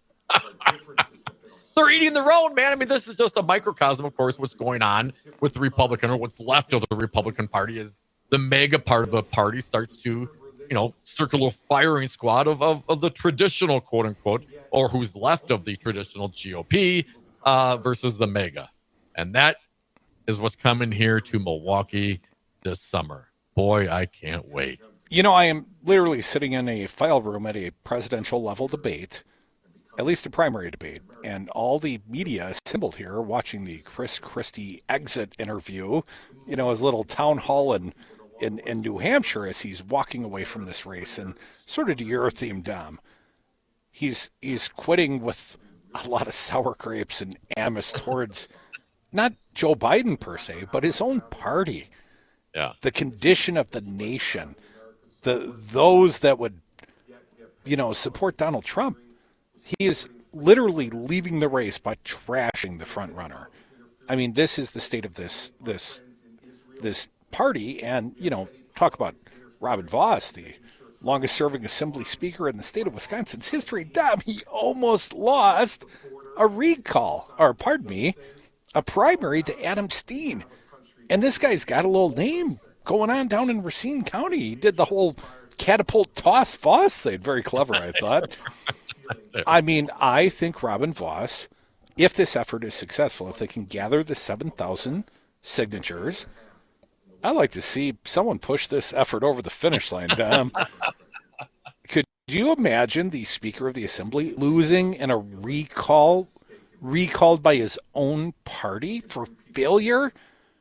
They're eating their own, man. I mean, this is just a microcosm, of course, what's going on with the Republican, or what's left of the Republican Party, is the mega part of the party starts to, you know, circle a firing squad of, of, of the traditional, quote unquote, or who's left of the traditional G O P uh, versus the mega. And that is what's coming here to Milwaukee this summer. Boy, I can't wait. You know, I am literally sitting in a file room at a presidential level debate, at least a primary debate, and all the media assembled here watching the Chris Christie exit interview, you know, his little town hall in, in, in New Hampshire as he's walking away from this race. And sort of to your theme, Dom, he's, he's quitting with a lot of sour grapes and animus towards not Joe Biden per se, but his own party. Yeah. The condition of the nation, the those that would, you know, support Donald Trump. He is literally leaving the race by trashing the front runner. I mean, this is the state of this this this party. And, you know, talk about Robin Voss, the longest serving assembly speaker in the state of Wisconsin's history. Damn, he almost lost a recall, or pardon me, a primary to Adam Steen. And this guy's got a little name going on down in Racine County. He did the whole catapult toss Voss thing. Very clever, I thought. I mean, I think Robin Voss, if this effort is successful, if they can gather the seven thousand signatures, I'd like to see someone push this effort over the finish line, Dom. Could you imagine the Speaker of the Assembly losing in a recall, recalled by his own party for failure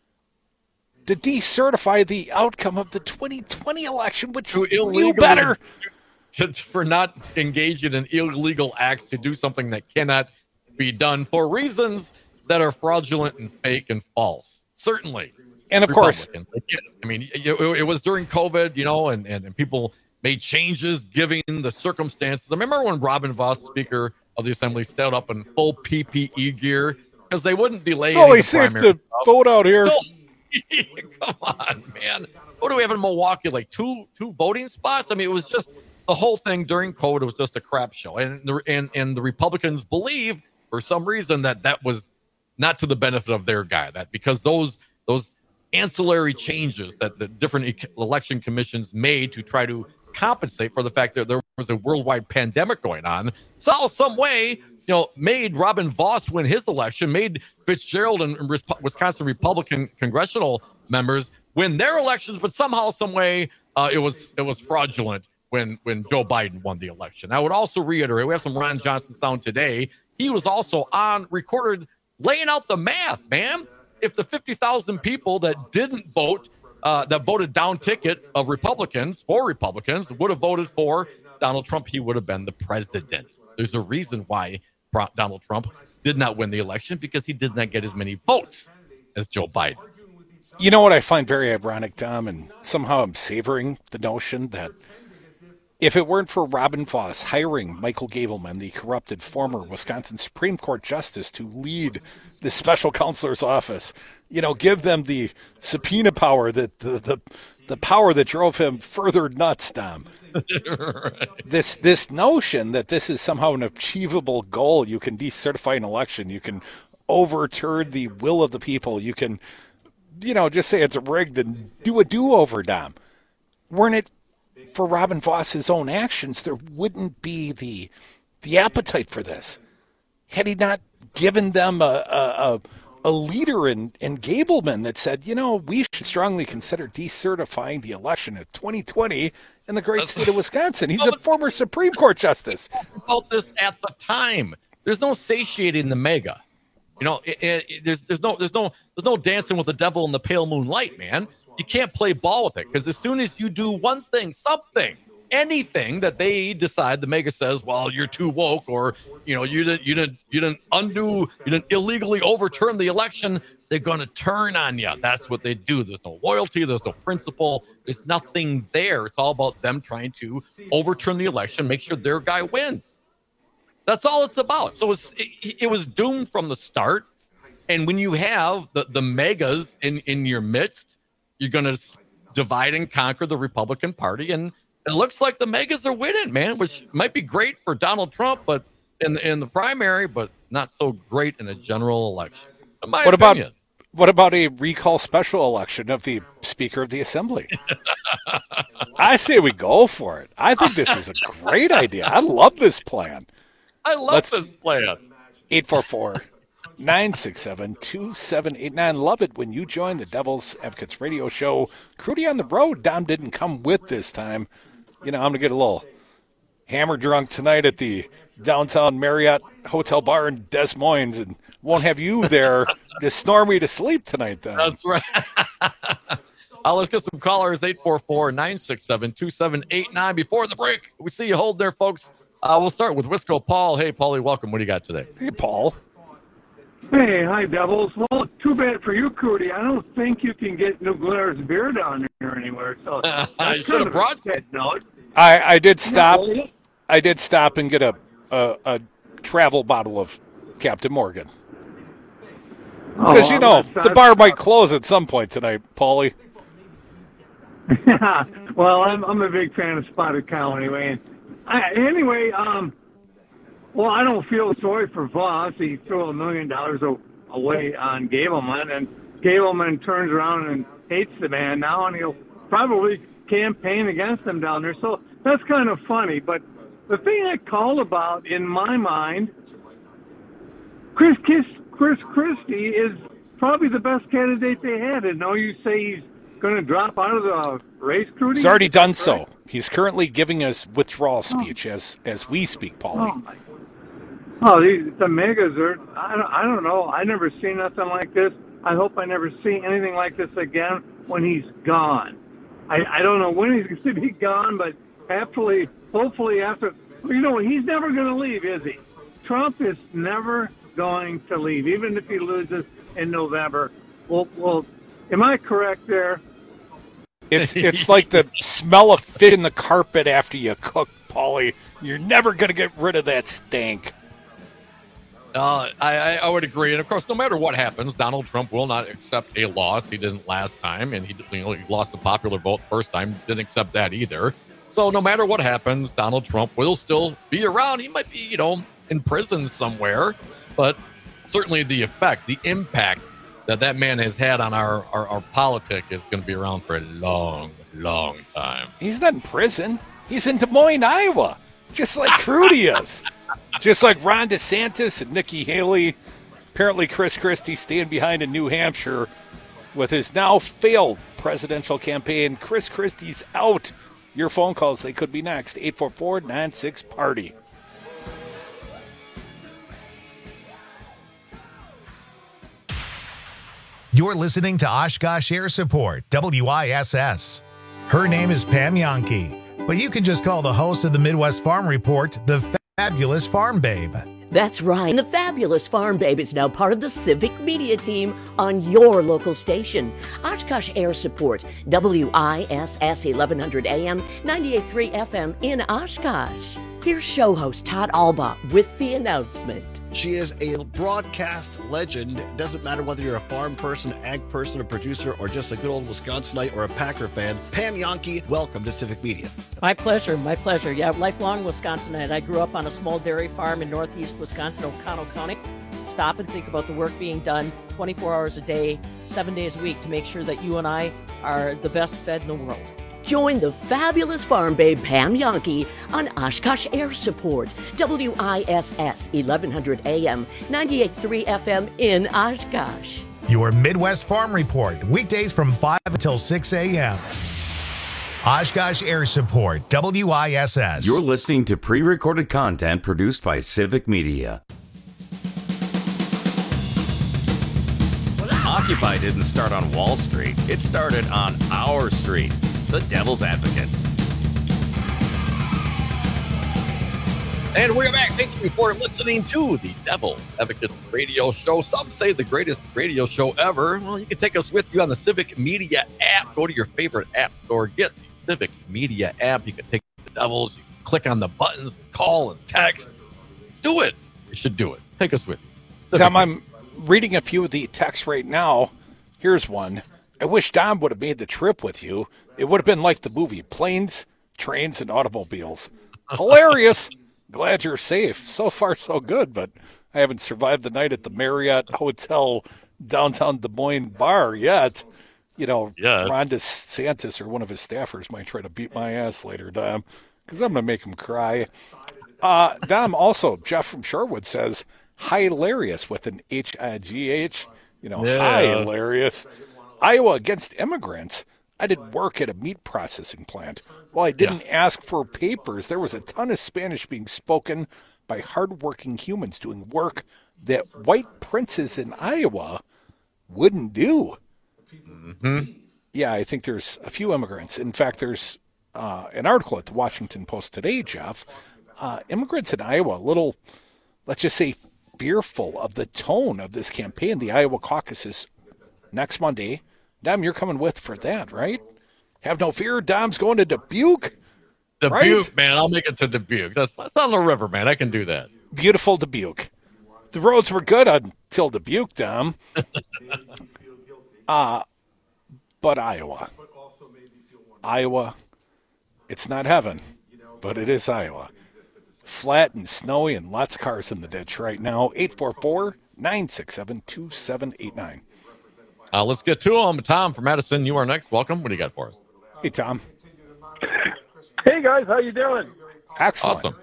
to decertify the outcome of the twenty twenty election, which knew better? To, for not engaging in illegal acts to do something that cannot be done for reasons that are fraudulent and fake and false. Certainly. And of course, I mean, it, it was during COVID, you know, and, and, and people made changes given the circumstances. I remember when Robin Voss, Speaker of the Assembly, stood up in full P P E gear because they wouldn't delay. It's always safe to vote out here. So, come on, man. What do we have in Milwaukee? Like two two voting spots? I mean, it was just the whole thing during COVID was just a crap show. And the, and, and the Republicans believe for some reason that that was not to the benefit of their guy, that because those those ancillary changes that the different election commissions made to try to compensate for the fact that there was a worldwide pandemic going on, somehow, some way, you know, made Robin Voss win his election, made Fitzgerald and Wisconsin Republican congressional members win their elections, but somehow, some way, uh, it was it was fraudulent when when Joe Biden won the election. I would also reiterate, we have some Ron Johnson sound today. He was also on recorded laying out the math, man. if the fifty thousand people that didn't vote, uh, that voted down ticket of Republicans, for Republicans, would have voted for Donald Trump, he would have been the president. There's a reason why Donald Trump did not win the election, because he did not get as many votes as Joe Biden. You know what I find very ironic, Tom, and somehow I'm savoring the notion that if it weren't for Robin Vos hiring Michael Gableman, the corrupted former Wisconsin Supreme Court justice, to lead the special counselor's office, you know, give them the subpoena power, that the, the the power that drove him further nuts, Tom. Right. This this notion that this is somehow an achievable goal, you can decertify an election, you can overturn the will of the people, you can, you know, just say it's rigged and do a do-over, Dom. Weren't it for Robin Vos's own actions, there wouldn't be the the appetite for this. Had he not given them a a, a leader in, in Gableman that said, you know, we should strongly consider decertifying the election of twenty twenty in the great state of Wisconsin. He's a former Supreme Court justice. About this at the time, there's no satiating the mega. You know, it, it, it, there's there's no there's no there's no dancing with the devil in the pale moonlight, man. You can't play ball with it, because as soon as you do one thing, something, anything that they decide, the mega says, well, you're too woke, or you know, you didn't you didn't you didn't undo, you didn't illegally overturn the election, they're going to turn on you. That's what they do. There's no loyalty, there's no principle, there's nothing there. It's all about them trying to overturn the election, make sure their guy wins. That's all it's about. So it's, it, it was doomed from the start. And when you have the, the megas in, in your midst, you're going to divide and conquer the Republican Party. And it looks like the megas are winning, man, which might be great for Donald Trump, but in the, in the primary, but not so great in a general election. In my what opinion. about what about a recall special election of the Speaker of the Assembly? I say we go for it. I think this is a great idea. I love this plan. I love Let's, this plan. eight four four, nine six seven, two seven eight nine. Love it when you join the Devil's Advocates radio show. Crudy on the road. Dom didn't come with this time. You know, I'm going to get a little hammer drunk tonight at the downtown Marriott Hotel Bar in Des Moines, and won't have you there to snore me to sleep tonight then. That's right. uh, let's get some callers, eight four four, nine six seven, two seven eight nine. Before the break, we see you hold there, folks. Uh, we'll start with Wisco Paul. Hey, Paulie, welcome. What do you got today? Hey, Paul. Hey, hi, Devils. Well, too bad for you, Crudy. I don't think you can get New Glarus beer down here anywhere. So uh, I should have brought that note. I, I did stop. I did stop and get a, a, a travel bottle of Captain Morgan. Because, oh, you know, the bar might close at some point tonight, Paulie. Well, I'm, I'm a big fan of Spotted Cow anyway. And I, anyway, um, well, I don't feel sorry for Voss. He threw a million dollars away on Gableman, and Gableman turns around and hates the man now, and he'll probably campaign against him down there. So that's kind of funny. But the thing I called about, in my mind, Chris Kiss, Chris Christie is probably the best candidate they had. And now you say he's going to drop out of the race, Crudy? He's already done so. He's currently giving us withdrawal speech oh. as as we speak, Paulie. Oh, oh these, the megas are, I don't, I don't know. I never seen nothing like this. I hope I never see anything like this again when he's gone. I, I don't know when he's going to be gone, but hopefully, hopefully after, you know, he's never going to leave, is he? Trump is never going to leave, even if he loses in November. Well, well, am I correct there? It's it's like the smell of fish in the carpet after you cook, Paulie. You're never going to get rid of that stank. Uh, I, I would agree. And, of course, no matter what happens, Donald Trump will not accept a loss. He didn't last time, and he, you know, he lost the popular vote first time. Didn't accept that either. So no matter what happens, Donald Trump will still be around. He might be, you know, in prison somewhere, but certainly the effect, the impact that that man has had on our, our, our politic is going to be around for a long, long time. He's not in prison. He's in Des Moines, Iowa, just like Crudy is. Just like Ron DeSantis and Nikki Haley. Apparently Chris Christie staying behind in New Hampshire with his now failed presidential campaign. Chris Christie's out. Your phone calls, they could be next. eight four four, nine six, party. You're listening to Oshkosh Air Support, W I S S. Her name is Pam Yankee, but you can just call the host of the Midwest Farm Report the Fabulous Farm Babe. That's right. The Fabulous Farm Babe is now part of the Civic Media team on your local station. Oshkosh Air Support, W I S S eleven hundred A M, ninety-eight point three F M in Oshkosh. Here's show host Todd Alba with the announcement. She is a broadcast legend. It doesn't matter whether you're a farm person, ag person, a producer, or just a good old Wisconsinite or a Packer fan. Pam Yankee, welcome to Civic Media. My pleasure, my pleasure. Yeah, lifelong Wisconsinite. I grew up on a small dairy farm in northeast Wisconsin, Oconto County. Stop and think about the work being done twenty-four hours a day, seven days a week to make sure that you and I are the best fed in the world. Join the Fabulous Farm Babe Pam Yankee on Oshkosh Air Support, W I S S eleven hundred A M, ninety-eight point three F M in Oshkosh. Your Midwest Farm Report, weekdays from five until six A M. Oshkosh Air Support, W I S S. You're listening to pre-recorded content produced by Civic Media. Occupy didn't start on Wall Street. It started on our street, the Devil's Advocates. And we're back. Thank you for listening to the Devil's Advocates radio show. Some say the greatest radio show ever. Well, you can take us with you on the Civic Media app. Go to your favorite app store. Get the Civic Media app. You can take the Devils. You can click on the buttons, call and text. Do it. You should do it. Take us with you. Civic Tom, I'm reading a few of the texts right now. Here's one. I wish Dom would have made the trip with you. It would have been like the movie Planes, Trains, and Automobiles. Hilarious. Glad you're safe. So far, so good, but I haven't survived the night at the Marriott Hotel downtown Des Moines bar yet. You know, yeah. Ron DeSantis or one of his staffers might try to beat my ass later, Dom, because I'm going to make him cry. Uh, Dom, also, Jeff from Shorewood says, hilarious with an H I G H. You know, Yeah. hilarious. Iowa against immigrants. I did work at a meat processing plant. While I didn't Yeah. ask for papers, there was a ton of Spanish being spoken by hardworking humans doing work that white princes in Iowa wouldn't do. Mm-hmm. Yeah, I think there's a few immigrants. In fact, there's uh, an article at the Washington Post today, Jeff. Uh, immigrants in Iowa, a little, let's just say, fearful of the tone of this campaign. The Iowa caucus is next Monday. Dom, you're coming with for that, right? Have no fear. Dom's going to Dubuque. Dubuque, right? man. I'll make it to Dubuque. That's, that's on the river, man. I can do that. Beautiful Dubuque. The roads were good until Dubuque, Dom. uh, but Iowa. Iowa, it's not heaven, but it is Iowa. Flat and snowy and lots of cars in the ditch right now. eight four four, nine six seven, two seven eight nine. Uh, let's get to him. Tom from Madison, you are next. Welcome. What do you got for us? Hey, Tom. Hey, guys. How you doing? Excellent. Awesome.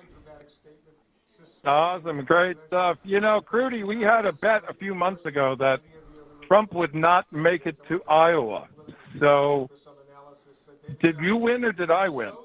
Awesome. Great stuff. You know, Crudy, we had a bet a few months ago that Trump would not make it to Iowa. So did you win or did I win?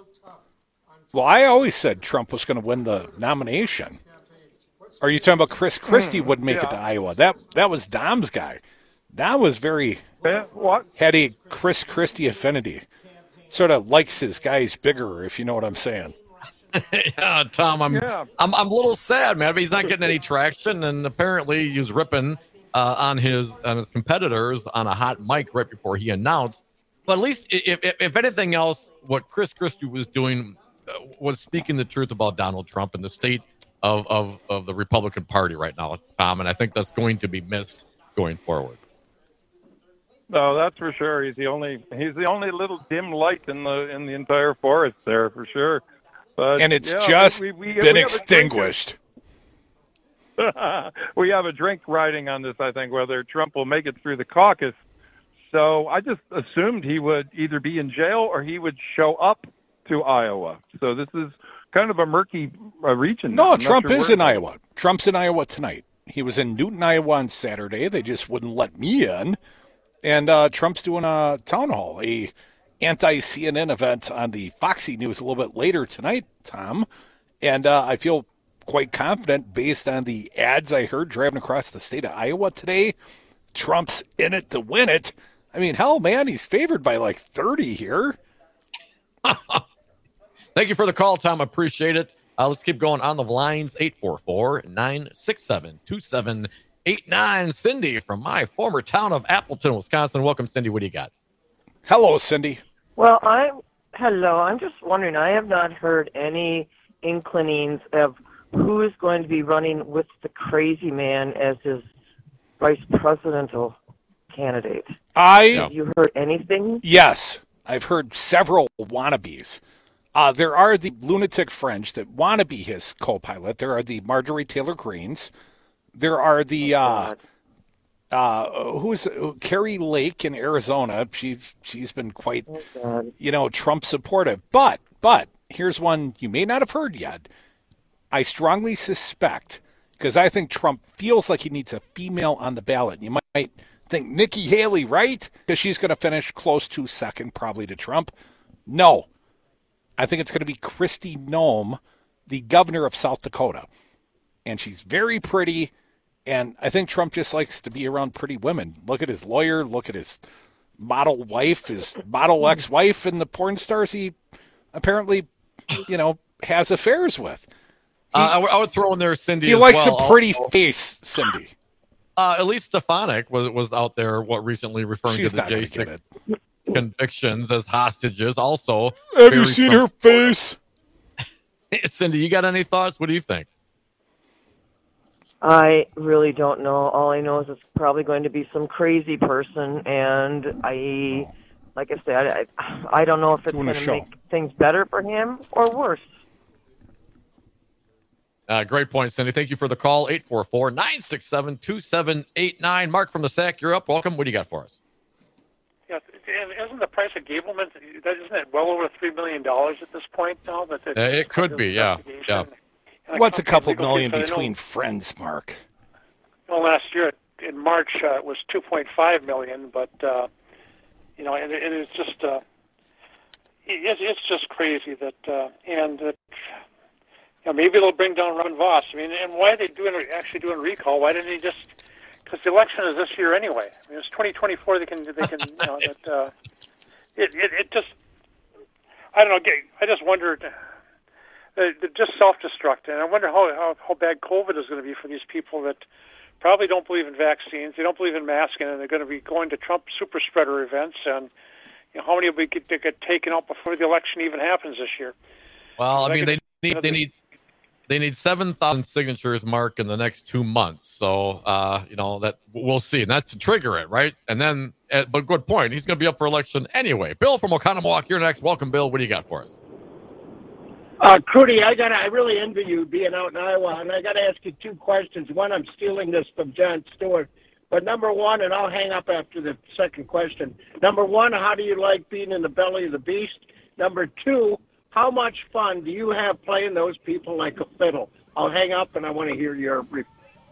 Well, I always said Trump was going to win the nomination. Are you talking about Chris Christie Mm, wouldn't make yeah. it to Iowa? That that was Dom's guy. Dom was very Eh, what? had a Chris Christie affinity. Sort of likes his guys bigger, if you know what I'm saying. yeah, Tom, I'm, Yeah. I'm I'm a little sad, man. But he's not getting any traction, and apparently he's ripping uh, on his on his competitors on a hot mic right before he announced. But at least, if if, if anything else, what Chris Christie was doing uh, was speaking the truth about Donald Trump and the state of, of of the Republican Party right now, Tom. And I think that's going to be missed going forward. No, that's for sure. He's the only he's the only little dim light in the in the entire forest there for sure. But And it's yeah, just we, we, we been have a extinguished. drink- we have a drink riding on this, I think, whether Trump will make it through the caucus. So I just assumed he would either be in jail or he would show up to Iowa. So this is kind of a murky uh, region. No, I'm not Trump sure is where- in Iowa. Trump's in Iowa tonight. He was in Newton, Iowa on Saturday. They just wouldn't let me in. And uh, Trump's doing a town hall, a anti-C N N event on the Foxy News a little bit later tonight, Tom. And uh, I feel quite confident based on the ads I heard driving across the state of Iowa today. Trump's in it to win it. I mean, hell, man, he's favored by like thirty here. Thank you for the call, Tom. Appreciate it. Uh, let's keep going on the lines. eight four four, nine six seven, two seven eight nine. Cindy from my former town of Appleton, Wisconsin. Welcome, Cindy. What do you got? Hello, Cindy. Well, I'm hello. I'm just wondering. I have not heard any inclinings of who is going to be running with the crazy man as his vice presidential candidate. I Have you heard anything? Yes, I've heard several wannabes. Uh, there are the lunatic French that want to be his co-pilot. There are the Marjorie Taylor Greens. There are the uh, uh, who's uh, Carrie Lake in Arizona. She's she's been quite, oh, you know, Trump supportive. But but here's one you may not have heard yet. I strongly suspect, because I think Trump feels like he needs a female on the ballot. You might think Nikki Haley, right? Because she's going to finish close to second, probably to Trump. No. I think it's going to be Kristi Noem, the governor of South Dakota. And she's very pretty, and I think Trump just likes to be around pretty women. Look at his lawyer, look at his model wife, his model ex-wife, and the porn stars he apparently, you know, has affairs with. He, uh, I, w- I would throw in there Cindy He as likes well, a pretty also. face, Cindy. Uh, Elise Stefanik was was out there, what recently referring She's to the not gonna J six get convictions as hostages. Also, Have you very seen Trump- her face? Cindy, you got any thoughts? What do you think? I really don't know. All I know is it's probably going to be some crazy person, and I, like I said, I, I don't know if it's Doing going a to show. make things better for him or worse. Uh, great point, Cindy. Thank you for the call. eight four four, nine six seven, two seven eight nine. Mark from the S A C, you're up. Welcome. What do you got for us? Yeah, and isn't the price of Gableman, that isn't it well over three million dollars at this point now? That Uh, it could be, yeah. yeah. And What's a couple legal million fees, I know- between friends, Mark? Well, last year in March uh, it was two point five million, but uh, you know, and, and it's just uh, it, it's just crazy that uh, and that you know, maybe they'll bring down Ron Voss. I mean, and why are they doing actually doing recall? Why didn't he just? Because the election is this year anyway. I mean, it's twenty twenty-four. They can they can you know that uh, it, it it just I don't know. I just wondered. Uh, they're just self-destruct, and I wonder how, how how bad COVID is going to be for these people that probably don't believe in vaccines, they don't believe in masking, and they're going to be going to Trump super spreader events, and you know, how many will get, get taken out before the election even happens this year? Well, I Like mean, they it's- need they need they need seven thousand signatures, Mark, in the next two months. So, uh, you know, that we'll see, and that's to trigger it, right? And then, uh, but good point. He's going to be up for election anyway. Bill from Oconomowoc, you're next. Welcome, Bill. What do you got for us? Uh, Crudy, I got I really envy you being out in Iowa, and I got to ask you two questions. One, I'm stealing this from John Stewart, but number one, and I'll hang up after the second question. Number one, how do you like being in the belly of the beast? Number two, how much fun do you have playing those people like a fiddle? I'll hang up, and I want to hear your. Re-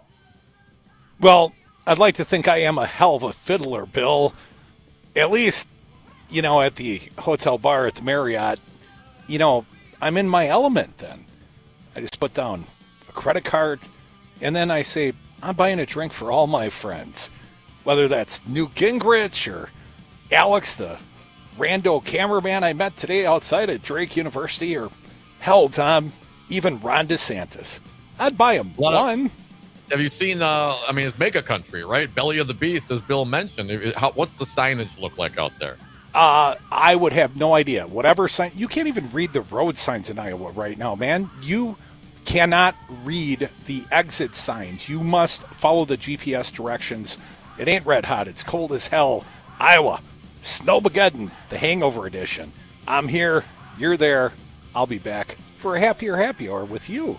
Well, I'd like to think I am a hell of a fiddler, Bill. At least, you know, at the hotel bar at the Marriott, you know, I'm in my element then. I just put down a credit card, and then I say, I'm buying a drink for all my friends. Whether that's Newt Gingrich or Alex, the rando cameraman I met today outside at Drake University, or hell, Tom, even Ron DeSantis. I'd buy him What a- one. Have you seen, uh, I mean, it's Mega Country, right? Belly of the Beast, as Bill mentioned. It- How, what's the signage look like out there? Uh, I would have no idea. Whatever sign, you can't even read the road signs in Iowa right now, man. You cannot read the exit signs. You must follow the G P S directions. It ain't red hot. It's cold as hell. Iowa, Snowmageddon, the Hangover Edition. I'm here. You're there. I'll be back for a happier happy hour with you.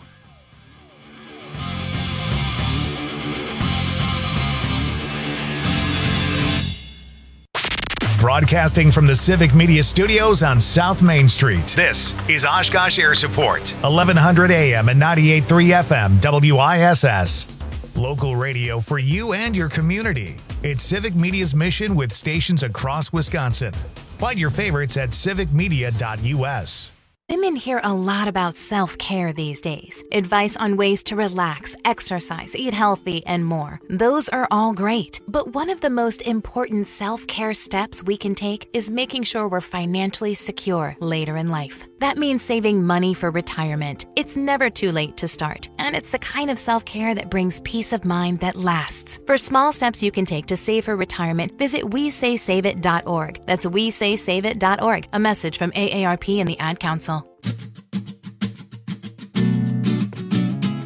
Broadcasting from the Civic Media Studios on South Main Street. This is Oshkosh Air Support, eleven hundred A M and ninety-eight point three F M W I S S. Local radio for you and your community. It's Civic Media's mission with stations across Wisconsin. Find your favorites at civic media dot U S. Women hear a lot about self-care these days. Advice on ways to relax, exercise, eat healthy, and more. Those are all great. But one of the most important self-care steps we can take is making sure we're financially secure later in life. That means saving money for retirement. It's never too late to start, and it's the kind of self-care that brings peace of mind that lasts. For small steps you can take to save for retirement, visit we say save it dot org. That's we say save it dot org. A message from A A R P and the Ad Council.